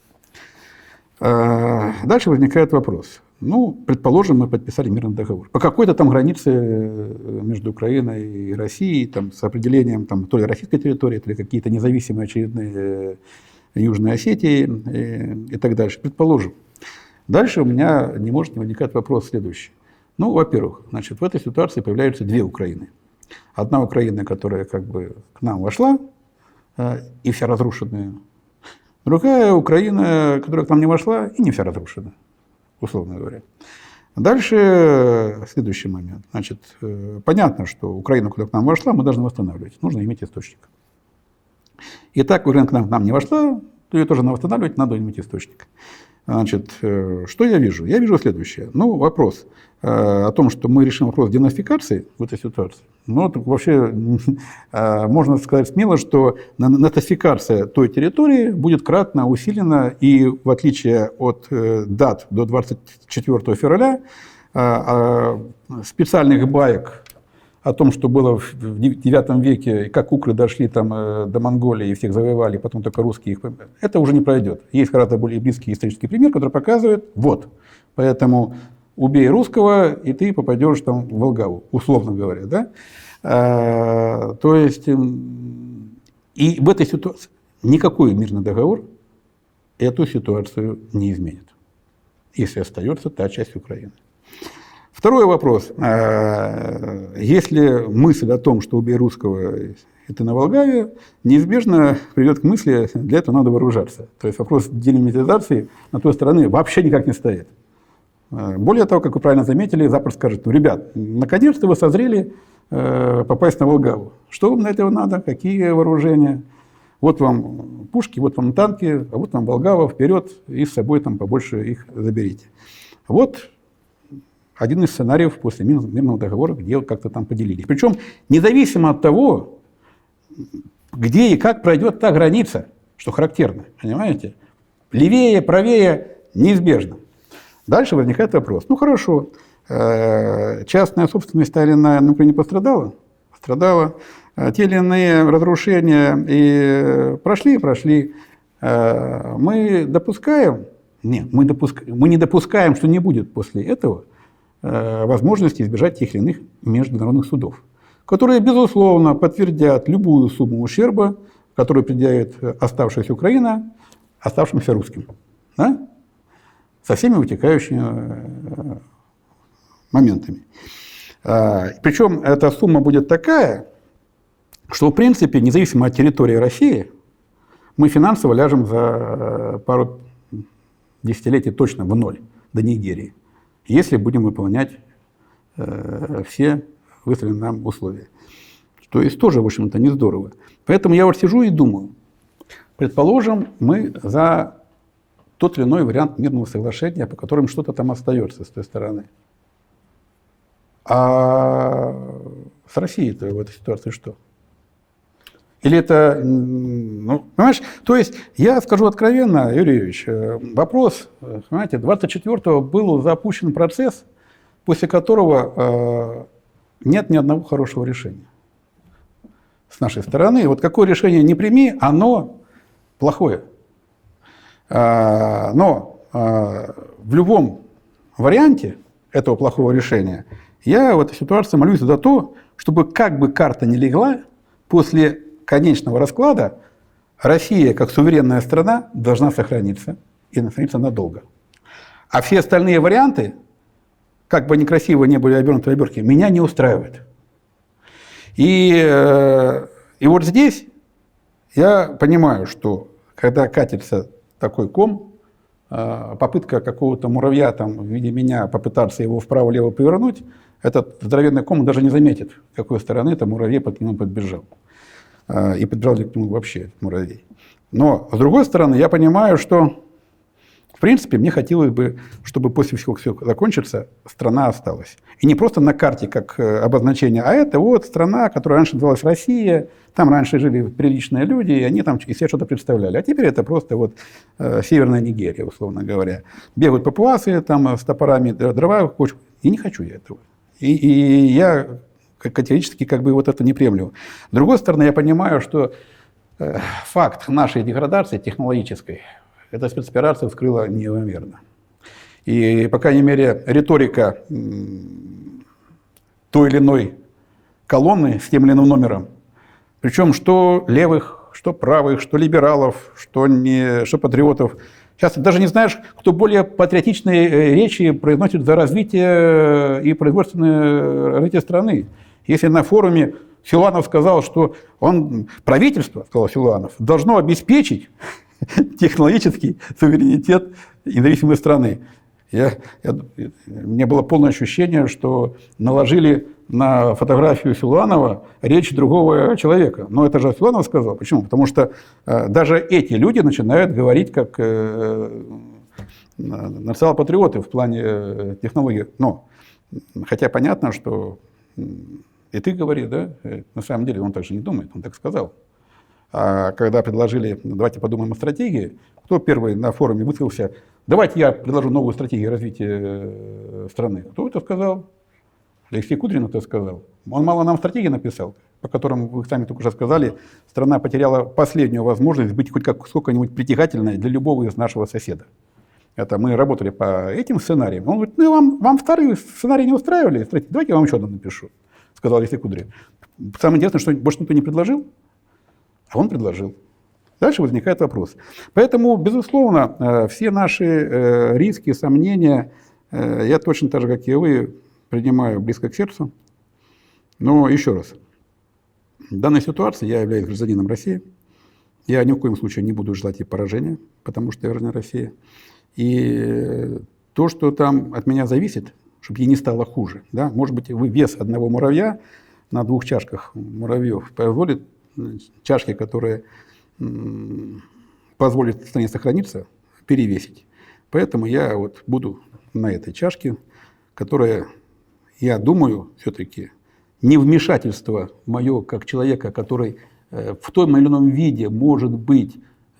Дальше возникает вопрос. Ну, предположим, мы подписали мирный договор. По какой-то там границе между Украиной и Россией, там, с определением там, то ли российской территории, то ли какие-то независимые очередные Южной Осетии и так дальше. Предположим. Дальше у меня не может не возникать вопрос следующий. Ну, во-первых, значит, в этой ситуации появляются две Украины. Одна Украина, которая как бы к нам вошла, и вся разрушенная. Другая Украина, которая к нам не вошла, и не вся разрушена, условно говоря. Дальше следующий момент. Значит, понятно, что Украину, которая к нам вошла, мы должны восстанавливать. Нужно иметь источник. И так Украина к нам не вошла, то ее тоже надо восстанавливать, надо иметь источник. Значит, что я вижу? Я вижу следующее. Ну, вопрос о том, что мы решим вопрос денацификации в этой ситуации. Ну, вообще можно сказать смело, что нацификация той территории будет кратно усилена, и в отличие от дат до 24 февраля специальных баек о том, что было в IX веке, как укры дошли там до Монголии и всех завоевали, потом только русские их... Это уже не пройдет. Есть гораздо более близкий исторический пример, который показывает, вот, поэтому убей русского, и ты попадешь там в Волгаву, условно говоря, да? То есть, и в этой ситуации никакой мирный договор эту ситуацию не изменит, если остается та часть Украины. Второй вопрос. Если мысль о том, что убей русского, это на Волгаве, неизбежно приведет к мысли, для этого надо вооружаться. То есть вопрос делимитизации на той стороне вообще никак не стоит. Более того, как вы правильно заметили, Запад скажет, ну, ребят, наконец-то вы созрели попасть на Волгаву. Что вам на этого надо? Какие вооружения? Вот вам пушки, вот вам танки, а вот вам Волгава, вперед, и с собой там побольше их заберите. Вот один из сценариев после мирного договора, где как-то там поделились. Причем независимо от того, где и как пройдет та граница, что характерно, понимаете? Левее, правее, неизбежно. Дальше возникает вопрос. Ну хорошо, частная собственность на Украине пострадала? Пострадала. Те или иные разрушения и прошли. Мы допускаем? Нет, мы не допускаем, что не будет после этого возможности избежать тех или иных международных судов, которые, безусловно, подтвердят любую сумму ущерба, которую предъявит оставшаяся Украина оставшимся русским. Да? Со всеми вытекающими моментами. Причем эта сумма будет такая, что, в принципе, независимо от территории России, мы финансово ляжем за пару десятилетий точно в ноль до Нигерии, если будем выполнять все выставленные нам условия. То есть тоже, в общем-то, не здорово. Поэтому я вот сижу и думаю, предположим, мы за тот или иной вариант мирного соглашения, по которым что-то там остается с той стороны. А с Россией-то в этой ситуации что? Или это, ну, понимаешь, то есть я скажу откровенно, Юрий Юрьевич, вопрос, понимаете, 24-го был запущен процесс, после которого нет ни одного хорошего решения с нашей стороны. Вот какое решение не прими, оно плохое. Но в любом варианте этого плохого решения я в этой ситуации молюсь за то, чтобы как бы карта не легла, после конечного расклада Россия, как суверенная страна, должна сохраниться и сохраниться надолго. А все остальные варианты, как бы они красиво не были обернуты в обертки, меня не устраивают. И вот здесь я понимаю, что когда катится такой ком, попытка какого-то муравья там, в виде меня попытаться его вправо-лево повернуть, этот здоровенный ком даже не заметит, с какой стороны этот муравей к нему подбежал. И подбежал ли к нему вообще этот муравей. Но, с другой стороны, я понимаю, что, в принципе, мне хотелось бы, чтобы после всего все закончится, страна осталась. И не просто на карте как обозначение, а это вот страна, которая раньше называлась Россия, там раньше жили приличные люди, и они там из себя что-то представляли. А теперь это просто вот Северная Нигерия, условно говоря. Бегают папуасы там с топорами, дрова кучу. И не хочу я этого. И я категорически как бы вот это не приемлю. С другой стороны, я понимаю, что факт нашей деградации технологической, эта спецоперация вскрыла неимоверно. И, по крайней мере, риторика той или иной колонны с тем или иным номером, причем что левых, что правых, что либералов, что патриотов, сейчас ты даже не знаешь, кто более патриотичные речи произносит за развитие и производственное развитие страны. Если на форуме Силуанов сказал, что правительство, сказал Силуанов, должно обеспечить технологический суверенитет и независимой страны. У меня было полное ощущение, что наложили на фотографию Силуанова речь другого человека. Но это же Силуанов сказал. Почему? Потому что даже эти люди начинают говорить как национал-патриоты в плане технологий. Но, хотя понятно, что и ты говоришь, да, на самом деле он так же не думает, он так сказал. А когда предложили, давайте подумаем о стратегии, кто первый на форуме высказался, давайте я предложу новую стратегию развития страны. Кто это сказал? Алексей Кудрин это сказал. Он мало нам стратегии написал, по которым, вы сами только что сказали, страна потеряла последнюю возможность быть хоть сколько-нибудь притягательной для любого из нашего соседа. Это мы работали по этим сценариям. Он говорит, ну вам вторые сценарии не устраивали, давайте я вам еще одну напишу, сказал Алексей Кудрин. Самое интересное, что больше никто не предложил, а он предложил. Дальше возникает вопрос. Поэтому, безусловно, все наши риски, сомнения, я точно так же, как и вы, принимаю близко к сердцу. Но еще раз, в данной ситуации я являюсь гражданином России. Я ни в коем случае не буду желать ей поражения, потому что я гражданин России. И то, что там от меня зависит, чтобы ей не стало хуже. Да? Может быть, вес одного муравья на 2 чашках муравьев позволит чашки, которые позволят стране сохраниться, перевесить. Поэтому я вот буду на этой чашке, которая, я думаю, все-таки невмешательство мое как человека, который в том или ином виде, может быть,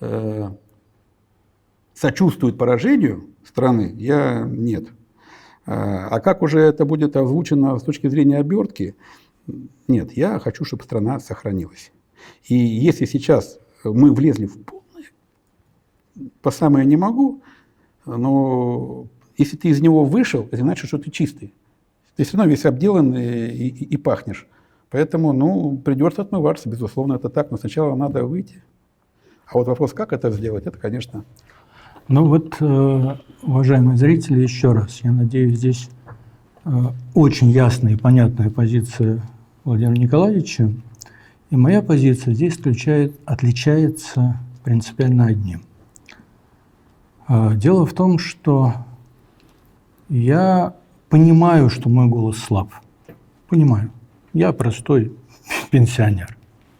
сочувствует поражению страны, нет. А как уже это будет озвучено с точки зрения обертки, нет, я хочу, чтобы страна сохранилась. И если сейчас мы влезли в полное, по самое не могу, но если ты из него вышел, это значит, что ты чистый. Ты все равно весь обделан и пахнешь. Поэтому, придется отмываться, безусловно, это так, но сначала надо выйти. А вот вопрос, как это сделать, это, конечно... Ну вот, уважаемые зрители, еще раз, я надеюсь, здесь очень ясная и понятная позиция Владимира Николаевича, и моя позиция здесь отличается принципиально одним. Дело в том, что я понимаю, что мой голос слаб. Понимаю. Я простой пенсионер.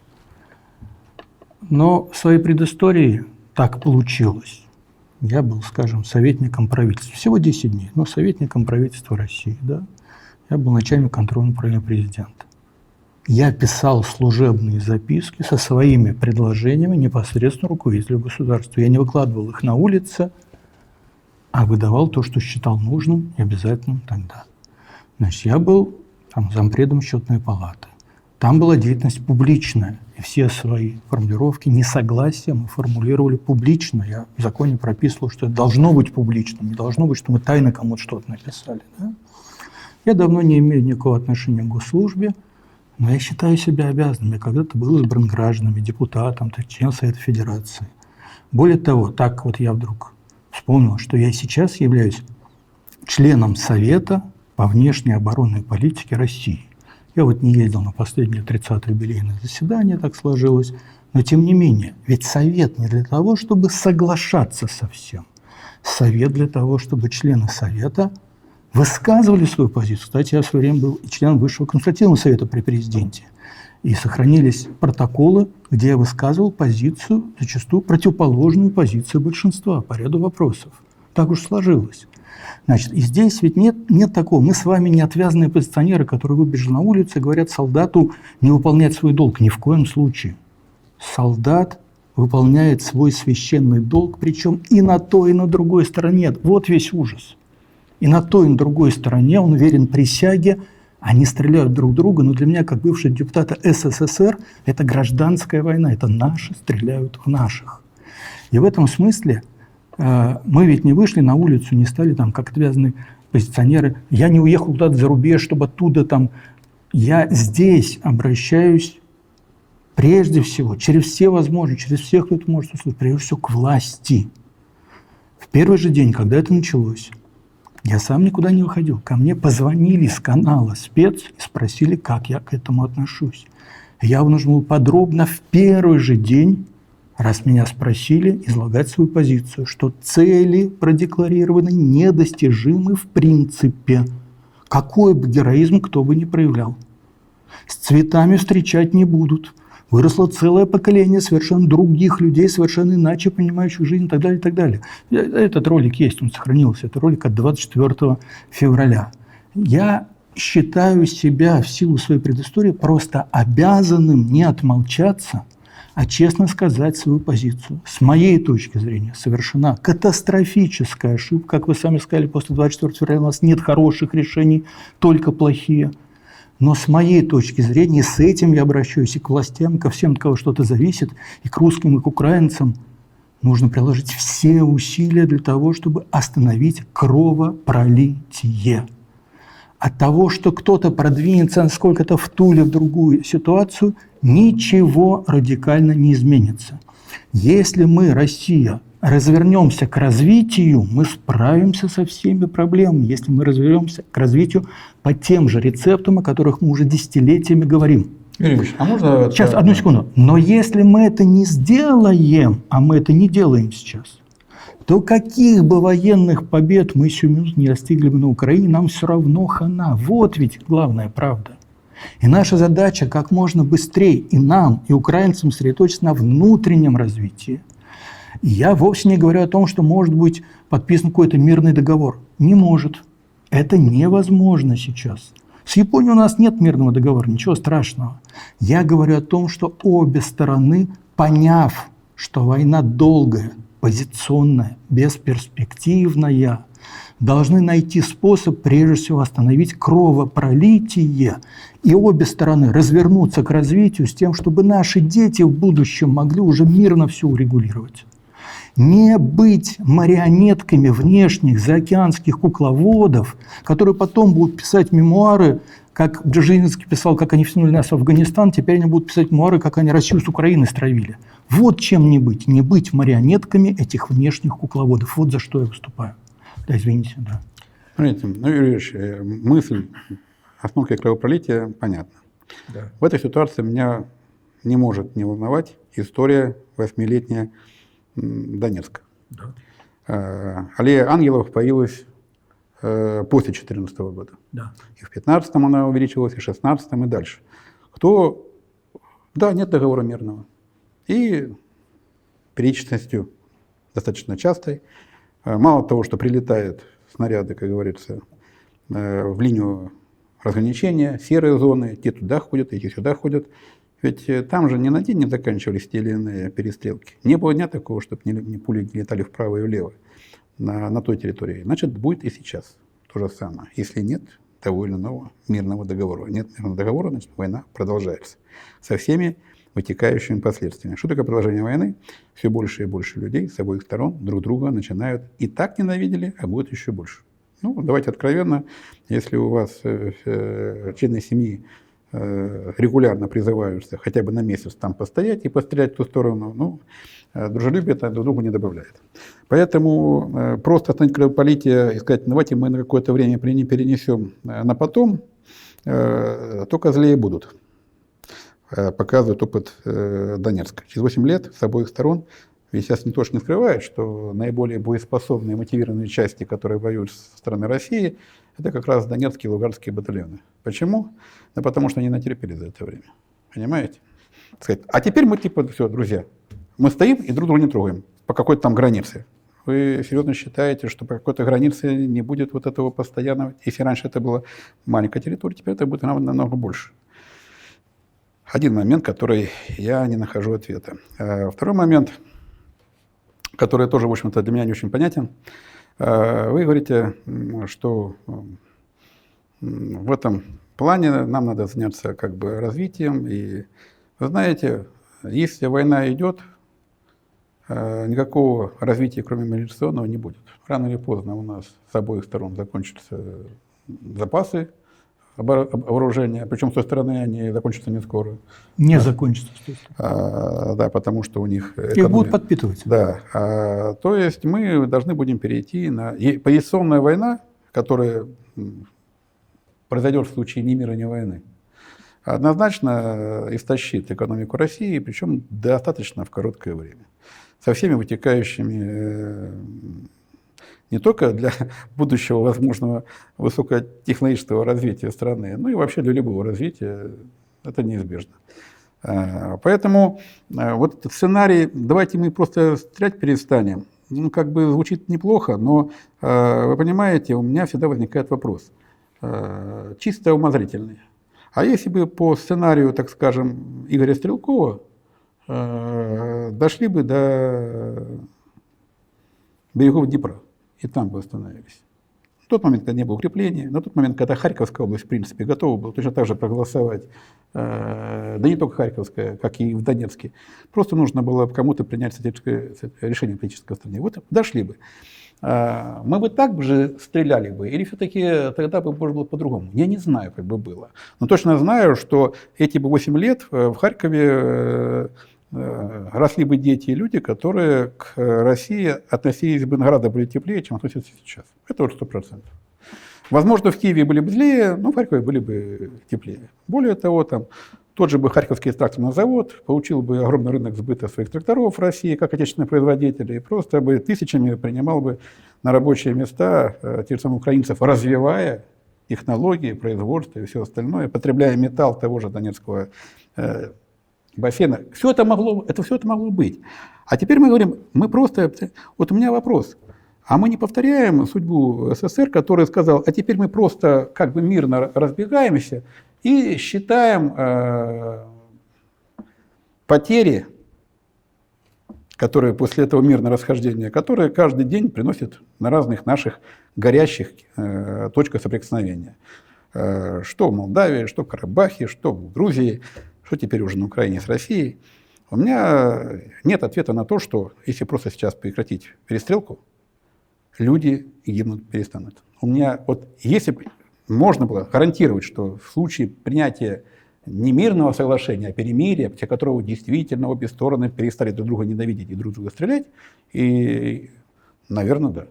Но в своей предыстории так получилось. Я был, скажем, советником правительства. Всего 10 дней, но советником правительства России. Да? Я был начальником контрольного управления президента. Я писал служебные записки со своими предложениями непосредственно руководителю государства. Я не выкладывал их на улице, а выдавал то, что считал нужным и обязательным тогда. Значит, я был зампредом счетной палаты. Там была деятельность публичная. И все свои формулировки, несогласия мы формулировали публично. Я в законе прописывал, что это должно быть публично. Не должно быть, что мы тайно кому-то что-то написали. Да? Я давно не имею никакого отношения к госслужбе, но я считаю себя обязанным. Я когда-то был избран гражданами, депутатом, членом Совета Федерации. Более того, так вот я вдруг вспомнил, что я сейчас являюсь членом Совета по внешней оборонной политике России. Я вот не ездил на последнее 30-е юбилейное заседание, так сложилось, но тем не менее, ведь Совет не для того, чтобы соглашаться со всем. Совет для того, чтобы члены Совета высказывали свою позицию. Кстати, я в свое время был членом Высшего консультативного совета при президенте. И сохранились протоколы, где я высказывал позицию, зачастую противоположную позиции большинства по ряду вопросов. Так уж сложилось. Значит, и здесь ведь нет такого. Мы с вами не отвязанные позиционеры, которые выбежали на улицу и говорят солдату не выполнять свой долг. Ни в коем случае. Солдат выполняет свой священный долг, причем и на той, и на другой стороне. Вот весь ужас. И на той, и на другой стороне он верен присяге, они стреляют друг в друга, но для меня, как бывшего депутата СССР, это гражданская война, это наши стреляют в наших. И в этом смысле мы ведь не вышли на улицу, не стали там как отвязанные позиционеры. Я не уехал куда-то за рубеж, чтобы оттуда там... Я здесь обращаюсь прежде всего, через все возможности, через всех, кто это может услышать, прежде всего к власти. В первый же день, когда это началось, я сам никуда не выходил. Ко мне позвонили с канала «Спец» и спросили, как я к этому отношусь. Я вынужден был подробно в первый же день, раз меня спросили, излагать свою позицию, что цели продекларированы недостижимы в принципе. Какой бы героизм кто бы ни проявлял. С цветами встречать не будут. Выросло целое поколение совершенно других людей, совершенно иначе понимающих жизнь и так далее, и так далее. Этот ролик есть, он сохранился. Это ролик от 24 февраля. Я считаю себя в силу своей предыстории просто обязанным не отмолчаться, а честно сказать свою позицию. С моей точки зрения совершена катастрофическая ошибка. Как вы сами сказали, после 24 февраля у нас нет хороших решений, только плохие. Но с моей точки зрения, с этим я обращаюсь и к властям, ко всем, от кого что-то зависит, и к русским, и к украинцам. Нужно приложить все усилия для того, чтобы остановить кровопролитие. От того, что кто-то продвинется сколько-то в Туле в другую ситуацию, ничего радикально не изменится. Если мы, Россия, развернемся к развитию, мы справимся со всеми проблемами. Если мы развернемся к развитию по тем же рецептам, о которых мы уже десятилетиями говорим. Юрий Ильич, а можно... Сейчас, одну секунду. Но если мы это не сделаем, а мы это не делаем сейчас, то каких бы военных побед мы сию минуту не достигли бы на Украине, нам все равно хана. Вот ведь главная правда. И наша задача как можно быстрее и нам, и украинцам сосредоточиться на внутреннем развитии. И я вовсе не говорю о том, что может быть подписан какой-то мирный договор. Не может. Это невозможно сейчас. С Японией у нас нет мирного договора, ничего страшного. Я говорю о том, что обе стороны, поняв, что война долгая, позиционная, бесперспективная, должны найти способ, прежде всего, остановить кровопролитие, и обе стороны развернуться к развитию с тем, чтобы наши дети в будущем могли уже мирно все урегулировать. Не быть марионетками внешних заокеанских кукловодов, которые потом будут писать мемуары, как Бжезинский писал, как они втянули нас в Афганистан, теперь они будут писать мемуары, как они Россию с Украиной стравили. Вот чем не быть марионетками этих внешних кукловодов. Вот за что я выступаю. Да, извините, да. Смотрите, Юрий Ильич, мысль остановки кровопролития понятна. Да. В этой ситуации меня не может не волновать история 8-летняя Донецка. Да. Аллея ангелов появилась после 2014 года. Да. И в 2015 она увеличилась, и в 2016 и дальше. Кто... Да, нет договора мирного. И периодичностью достаточно частой. Мало того, что прилетают снаряды, как говорится, в линию разграничения, серые зоны, те туда ходят, эти сюда ходят. Ведь там же ни на день не заканчивались те или иные перестрелки. Не было дня такого, чтобы пули летали вправо и влево на той территории. Значит, будет и сейчас то же самое. Если нет того или иного мирного договора. Нет мирного договора, значит, война продолжается. Со всеми вытекающими последствиями. Что такое продолжение войны? Все больше и больше людей с обоих сторон друг друга начинают и так ненавидели, а будет еще больше. Ну, давайте откровенно, если у вас члены семьи регулярно призываются хотя бы на месяц там постоять и пострелять в ту сторону, ну, дружелюбие это друг другу не добавляет. Поэтому просто остановить кровопролитие и сказать, давайте мы на какое-то время перенесем на потом, только злее будут. Показывает опыт Донецка. Через 8 лет с обоих сторон, ведь сейчас никто не скрывает, что наиболее боеспособные, мотивированные части, которые воюют со стороны России, это как раз донецкие и луганские батальоны. Почему? Да потому что они натерпели за это время. Понимаете? А теперь мы типа, все, друзья, мы стоим и друг друга не трогаем по какой-то там границе. Вы серьезно считаете, что по какой-то границе не будет вот этого постоянного? Если раньше это была маленькая территория, теперь это будет намного больше. Один момент, который я не нахожу ответа. Второй момент, который тоже, в общем-то, для меня не очень понятен. Вы говорите, что в этом плане нам надо заняться как бы развитием. И вы знаете, если война идет, никакого развития, кроме мобилизационного, не будет. Рано или поздно у нас с обоих сторон закончатся запасы вооружения, причем с той стороны они закончатся не скоро. Не закончатся с той стороны. Да, потому что у них... Их будут подпитывать. Да. То есть мы должны будем перейти на... Позиционная война, которая произойдет в случае ни мира, ни войны, однозначно истощит экономику России, причем достаточно в короткое время. Со всеми вытекающими не только для будущего возможного высокотехнологического развития страны, но и вообще для любого развития это неизбежно. Поэтому вот этот сценарий, давайте мы просто стрелять перестанем, ну, как бы звучит неплохо, но вы понимаете, у меня всегда возникает вопрос, чисто умозрительный. А если бы по сценарию, так скажем, Игоря Стрелкова дошли бы до берегов Днепра и там бы остановились? В тот момент, когда не было укрепления, на тот момент, когда Харьковская область, в принципе, готова была точно так же проголосовать, да не только Харьковская, как и в Донецке, просто нужно было кому-то принять решение политической стране. Вот дошли бы. Мы бы так же стреляли бы, или все-таки тогда бы, может, было по-другому? Я не знаю, как бы было. Но точно знаю, что эти бы 8 лет в Харькове росли бы дети и люди, которые к России относились бы гораздо более теплее, чем относятся сейчас. Это вот 100%. Возможно, в Киеве были бы злее, но в Харькове были бы теплее. Более того, там тот же бы Харьковский тракторный завод получил бы огромный рынок сбыта своих тракторов в России, как отечественные производители, и просто бы тысячами принимал бы на рабочие места тех же самых украинцев, развивая технологии, производство и все остальное, потребляя металл того же Донецкого бассейна. Все это могло быть. А теперь мы говорим, мы просто... Вот у меня вопрос. А мы не повторяем судьбу СССР, который сказал, а теперь мы просто как бы мирно разбегаемся и считаем потери, которые после этого мирного расхождения, которые каждый день приносят на разных наших горящих точках соприкосновения. Что в Молдавии, что в Карабахе, что в Грузии, что теперь уже на Украине с Россией. У меня нет ответа на то, что если просто сейчас прекратить перестрелку, люди гибнуть перестанут. У меня вот если бы можно было гарантировать, что в случае принятия не мирного соглашения, а перемирия, после которого действительно обе стороны перестали друг друга ненавидеть и друг друга стрелять, и, наверное, да.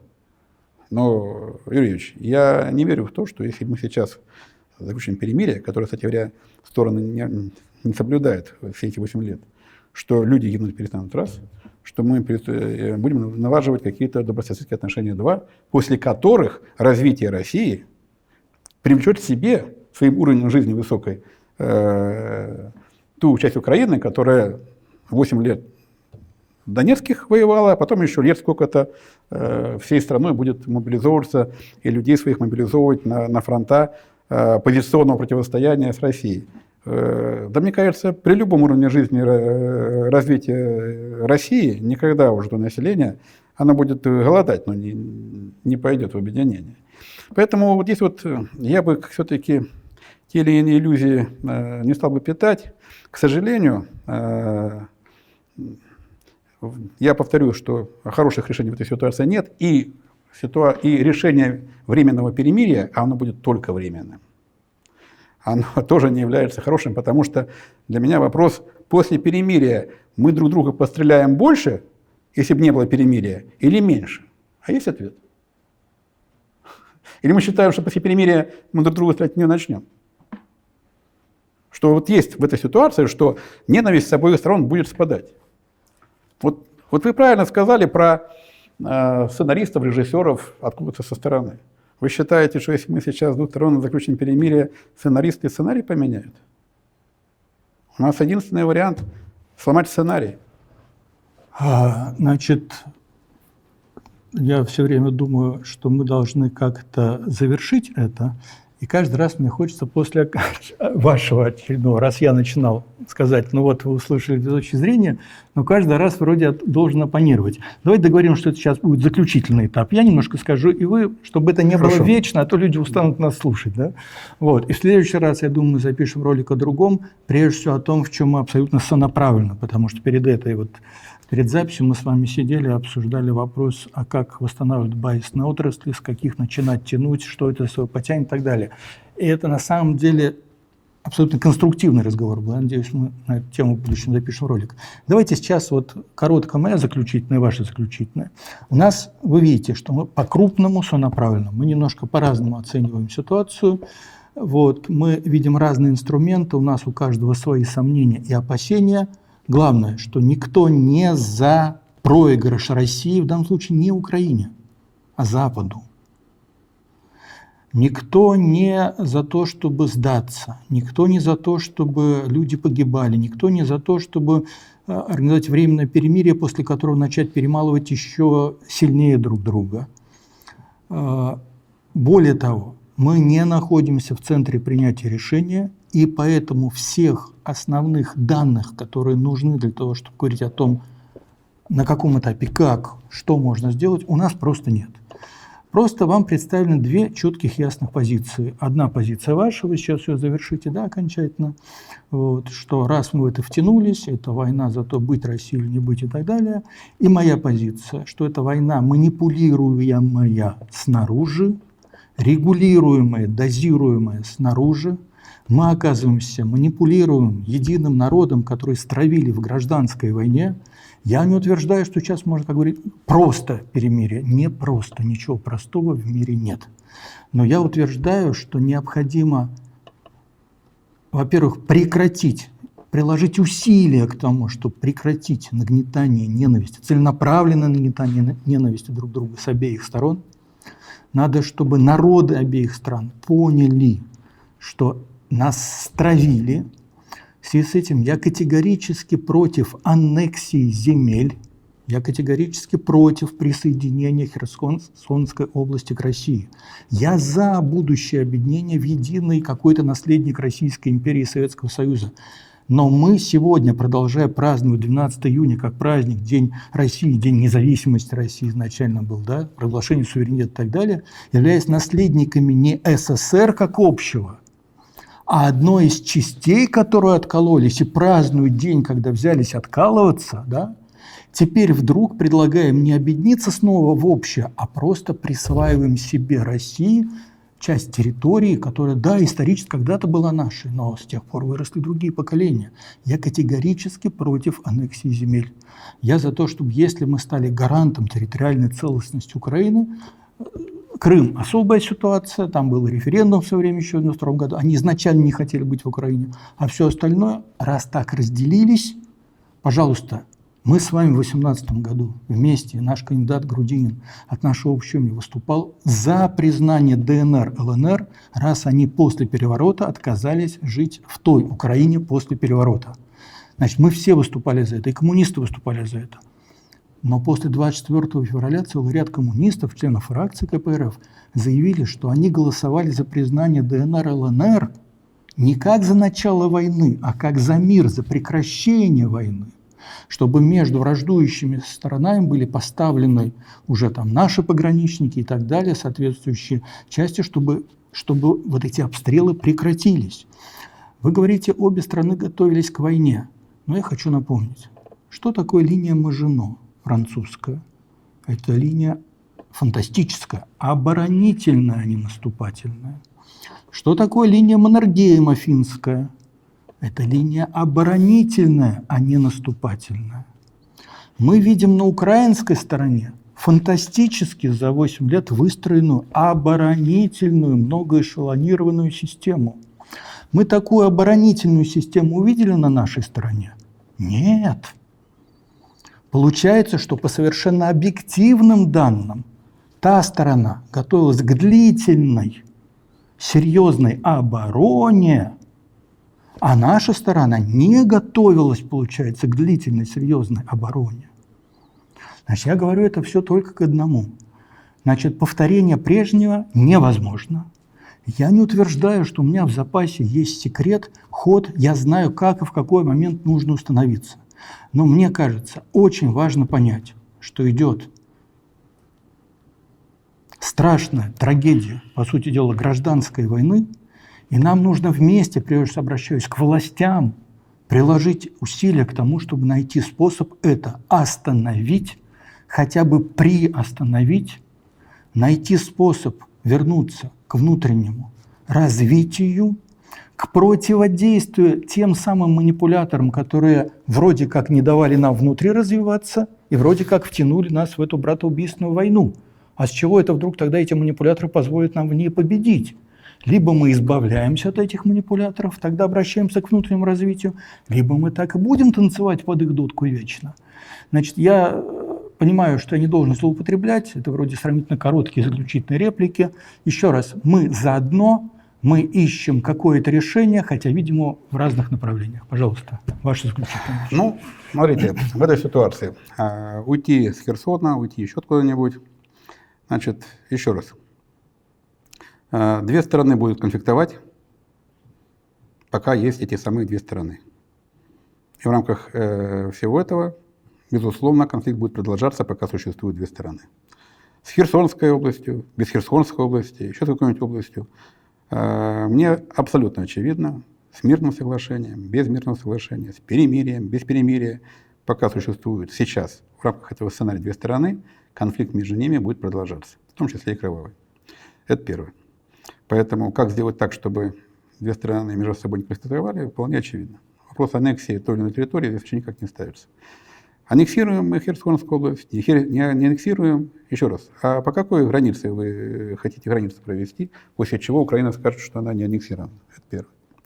Но, Юрий Юрьевич, я не верю в то, что если мы сейчас заключим перемирие, которое, кстати говоря, стороны не соблюдают все эти 8 лет, что люди гибнуть перестанут, раз, что мы будем налаживать какие-то добрососедские отношения, два, после которых развитие России привлечет к себе своим уровнем жизни высокой ту часть Украины, которая 8 лет в Донецких воевала, а потом еще лет сколько-то всей страной будет мобилизовываться и людей своих мобилизовывать на фронта позиционного противостояния с Россией. Да, мне кажется, при любом уровне жизни развития России никогда уже то население, оно будет голодать, но не пойдет в объединение. Поэтому вот здесь вот я бы все-таки те или иные иллюзии не стал бы питать. К сожалению, я повторю, что хороших решений в этой ситуации нет, и решение временного перемирия, оно будет только временным. Оно тоже не является хорошим, потому что для меня вопрос, после перемирия мы друг друга постреляем больше, если бы не было перемирия, или меньше? А есть ответ? Или мы считаем, что после перемирия мы друг друга стрелять не начнем? Что вот есть в этой ситуации, что ненависть с обоих сторон будет спадать. Вот вы правильно сказали про сценаристов, режиссеров откуда-то со стороны. Вы считаете, что если мы сейчас с двух сторон заключим перемирие, сценаристы сценарий поменяют? У нас единственный вариант – сломать сценарий. Значит, я все время думаю, что мы должны как-то завершить это. И каждый раз мне хочется после вашего очередного, раз я начинал сказать, ну вот вы услышали две точки зрения, но каждый раз вроде должен оппонировать. Давайте договорим, что это сейчас будет заключительный этап. Я немножко скажу, и вы, чтобы это не было вечно, а то люди устанут нас слушать. Да? Вот. И в следующий раз, я думаю, мы запишем ролик о другом, прежде всего о том, в чем мы абсолютно сонаправлены, потому что перед записью мы с вами сидели и обсуждали вопрос, а как восстанавливать базисные отрасли, с каких начинать тянуть, что это все потянет и так далее. И это на самом деле абсолютно конструктивный разговор был. Я надеюсь, мы на эту тему в будущем запишем ролик. Давайте сейчас вот коротко моя заключительная, ваша заключительная. У нас, вы видите, что мы по-крупному сонаправленно. Мы немножко по-разному оцениваем ситуацию. Вот, мы видим разные инструменты, у нас у каждого свои сомнения и опасения. Главное, что никто не за проигрыш России, в данном случае не Украине, а Западу. Никто не за то, чтобы сдаться, никто не за то, чтобы люди погибали, никто не за то, чтобы организовать временное перемирие, после которого начать перемалывать еще сильнее друг друга. Более того, мы не находимся в центре принятия решения, и поэтому всех основных данных, которые нужны для того, чтобы говорить о том, на каком этапе, как, что можно сделать, у нас просто нет. Просто вам представлены две четких ясных позиции. Одна позиция ваша, вы сейчас все завершите, да, окончательно, вот, что раз мы в это втянулись, это война за то, быть Россией или не быть и так далее. И моя позиция, что это война манипулируемая снаружи, регулируемая, дозируемая снаружи. Мы оказываемся манипулируем единым народом, который стравили в гражданской войне. Я не утверждаю, что сейчас можно так говорить просто перемирие. Не просто, ничего простого в мире нет. Но я утверждаю, что необходимо, во-первых, приложить усилия к тому, чтобы прекратить нагнетание ненависти, целенаправленное нагнетание ненависти друг к другу с обеих сторон. Надо, чтобы народы обеих стран поняли, что нас стравили. В связи с этим я категорически против аннексии земель, я категорически против присоединения Херсонской области к России. Я за будущее объединение в единый какой-то наследник Российской империи и Советского Союза. Но мы сегодня, продолжая праздновать 12 июня как праздник, День России, День независимости России изначально был, да, провозглашение суверенитета и так далее, являясь наследниками не СССР как общего, а одной из частей, которую откололись и празднуют день, когда взялись откалываться, да, теперь вдруг предлагаем не объединиться снова в общее, а просто присваиваем себе России часть территории, которая, да, исторически когда-то была нашей, но с тех пор выросли другие поколения. Я категорически против аннексии земель. Я за то, чтобы если мы стали гарантом территориальной целостности Украины, Крым – особая ситуация, там был референдум в свое время еще в 1992 году, они изначально не хотели быть в Украине, а все остальное, раз так разделились, пожалуйста, мы с вами в 2018 году вместе, наш кандидат Грудинин от нашего общего имени выступал за признание ДНР, ЛНР, раз они после переворота отказались жить в той Украине после переворота. Значит, мы все выступали за это, и коммунисты выступали за это. Но после 24 февраля целый ряд коммунистов, членов фракции КПРФ, заявили, что они голосовали за признание ДНР и ЛНР не как за начало войны, а как за мир, за прекращение войны. Чтобы между враждующими сторонами были поставлены уже там наши пограничники и так далее, соответствующие части, чтобы вот эти обстрелы прекратились. Вы говорите, обе страны готовились к войне. Но я хочу напомнить, что такое линия Мажино французская? Это линия фантастическая, оборонительная, а не наступательная. Что такое линия Маннергейма финская? Это линия оборонительная, а не наступательная. Мы видим на украинской стороне фантастически за 8 лет выстроенную оборонительную, многоэшелонированную систему. Мы такую оборонительную систему увидели на нашей стороне? Нет. Получается, что по совершенно объективным данным та сторона готовилась к длительной, серьезной обороне, а наша сторона не готовилась, получается, к длительной, серьезной обороне. Значит, я говорю это все только к одному. Значит, повторение прежнего невозможно. Я не утверждаю, что у меня в запасе есть секрет, ход, я знаю, как и в какой момент нужно установиться. Но мне кажется, очень важно понять, что идет страшная трагедия, по сути дела, гражданской войны, и нам нужно вместе, прежде всего обращаюсь к властям, приложить усилия к тому, чтобы найти способ это остановить, хотя бы приостановить, найти способ вернуться к внутреннему развитию, к противодействию тем самым манипуляторам, которые вроде как не давали нам внутри развиваться и вроде как втянули нас в эту братоубийственную войну. А с чего это вдруг тогда эти манипуляторы позволят нам в ней победить? Либо мы избавляемся от этих манипуляторов, тогда обращаемся к внутреннему развитию, либо мы так и будем танцевать под их дудку вечно. Значит, я понимаю, что я не должен злоупотреблять, это вроде сравнительно короткие заключительные реплики. Еще раз, мы заодно, мы ищем какое-то решение, хотя, видимо, в разных направлениях. Пожалуйста, ваше заключительное. Ну, смотрите, в этой ситуации уйти с Херсона, уйти еще куда-нибудь, значит, еще раз. Две стороны будут конфликтовать, пока есть эти самые две стороны. И в рамках всего этого, безусловно, конфликт будет продолжаться, пока существуют две стороны. С Херсонской областью, без Херсонской области, еще с какой-нибудь областью. Мне абсолютно очевидно, с мирным соглашением, без мирного соглашения, с перемирием, без перемирия, пока существуют сейчас в рамках этого сценария две стороны, конфликт между ними будет продолжаться, в том числе и кровавый. Это первое. Поэтому как сделать так, чтобы две стороны между собой не конфликтовали, вполне очевидно. Вопрос аннексии той или иной территории здесь вообще никак не ставится. Аннексируем мы Херсонскую область, не аннексируем, еще раз, а по какой границе вы хотите границу провести, после чего Украина скажет, что она не аннексирована? Это первое.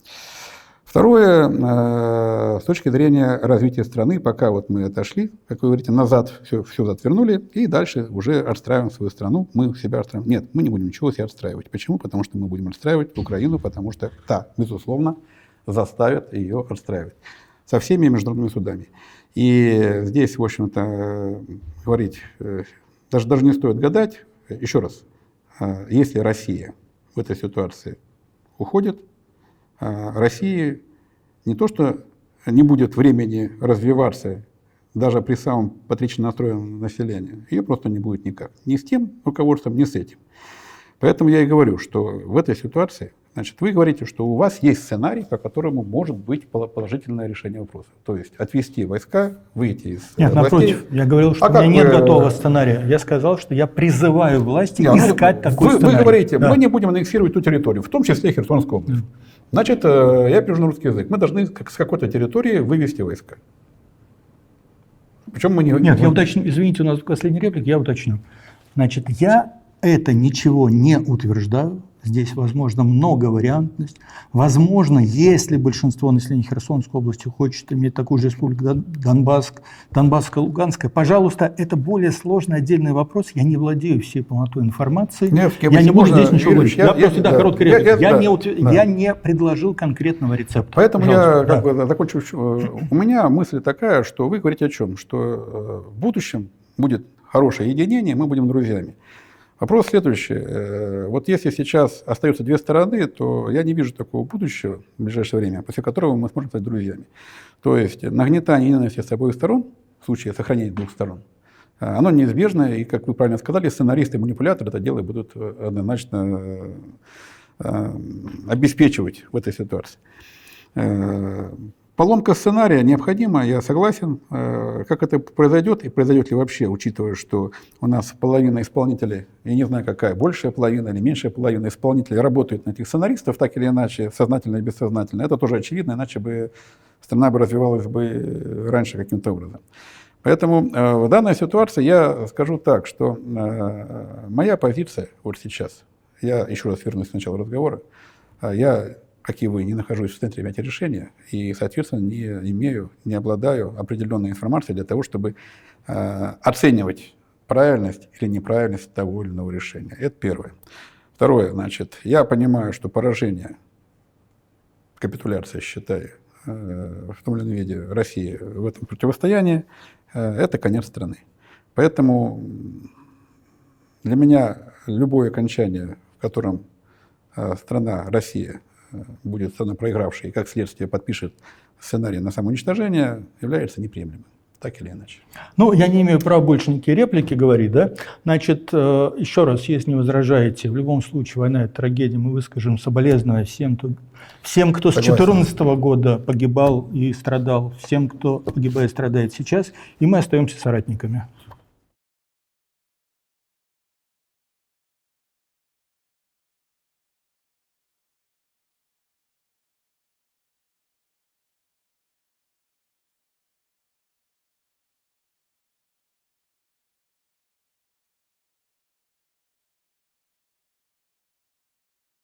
Второе, с точки зрения развития страны, пока вот мы отошли, как вы говорите, назад все отвернули, и дальше уже отстраиваем свою страну, мы себя отстраиваем. Нет, мы не будем ничего себя отстраивать. Почему? Потому что мы будем отстраивать Украину, потому что та, безусловно, заставит ее отстраивать со всеми международными судами. И здесь, в общем-то, говорить, даже не стоит гадать. Еще раз, если Россия в этой ситуации уходит, России не то что не будет времени развиваться даже при самом патриотично настроенном населении, ее просто не будет никак. Ни с тем руководством, ни с этим. Поэтому я и говорю, что в этой ситуации, значит, вы говорите, что у вас есть сценарий, по которому может быть положительное решение вопроса. То есть отвести войска, выйти из Нет, властей. напротив, я говорил, что у меня нет готового сценария. Я сказал, что я призываю власти искать такой сценарий. Вы говорите, мы не будем аннексировать ту территорию, в том числе Херсонскую область. Значит, я перевожу на русский язык. Мы должны с какой-то территории вывести войска. Причем мы не... Нет, я уточню, извините, у нас последняя реплика, я уточню. Значит, я это ничего не утверждаю. Здесь, возможно, многовариантность. Возможно, если большинство населения Херсонской области хочет иметь такую же республику Донбасская, Луганская, пожалуйста, это более сложный отдельный вопрос. Я не владею всей полнотой информации. Нет, я не могу здесь ничего говорить. Я просто, короткая реплика. Я не предложил конкретного рецепта. Поэтому я закончу. У меня мысль такая, что вы говорите о чем? Что в будущем будет хорошее единение, мы будем друзьями. Вопрос следующий. Вот если сейчас остаются две стороны, то я не вижу такого будущего в ближайшее время, после которого мы сможем стать друзьями. То есть нагнетание ненависти с обоих сторон, в случае сохранения двух сторон, оно неизбежно, и, как вы правильно сказали, сценаристы и манипуляторы это дело будут однозначно обеспечивать в этой ситуации. Поломка сценария необходима, я согласен. Как это произойдет и произойдет ли вообще, учитывая, что у нас половина исполнителей, я не знаю какая, большая половина или меньшая половина исполнителей работают на этих сценаристов, так или иначе, сознательно или бессознательно. Это тоже очевидно, иначе бы страна бы развивалась бы раньше каким-то образом. Поэтому в данной ситуации я скажу так, что моя позиция вот сейчас, я еще раз вернусь к началу разговора, я, как и вы, не нахожусь в центре принятия решения и, соответственно, не имею, не обладаю определенной информацией для того, чтобы оценивать правильность или неправильность того или иного решения. Это первое. Второе, значит, я понимаю, что поражение, капитуляция, считаю, в том или ином виде России в этом противостоянии, это конец страны. Поэтому для меня любое окончание, в котором страна, Россия, будет страна проигравшей и, как следствие, подпишет сценарий на самоуничтожение, является неприемлемым, так или иначе. Ну, я не имею права больше никакие реплики говорить, да? Значит, еще раз, если не возражаете, в любом случае война – это трагедия, мы выскажем соболезнования всем, кто с 2014 года погибал и страдал, всем, кто погибает и страдает сейчас, и мы остаемся соратниками.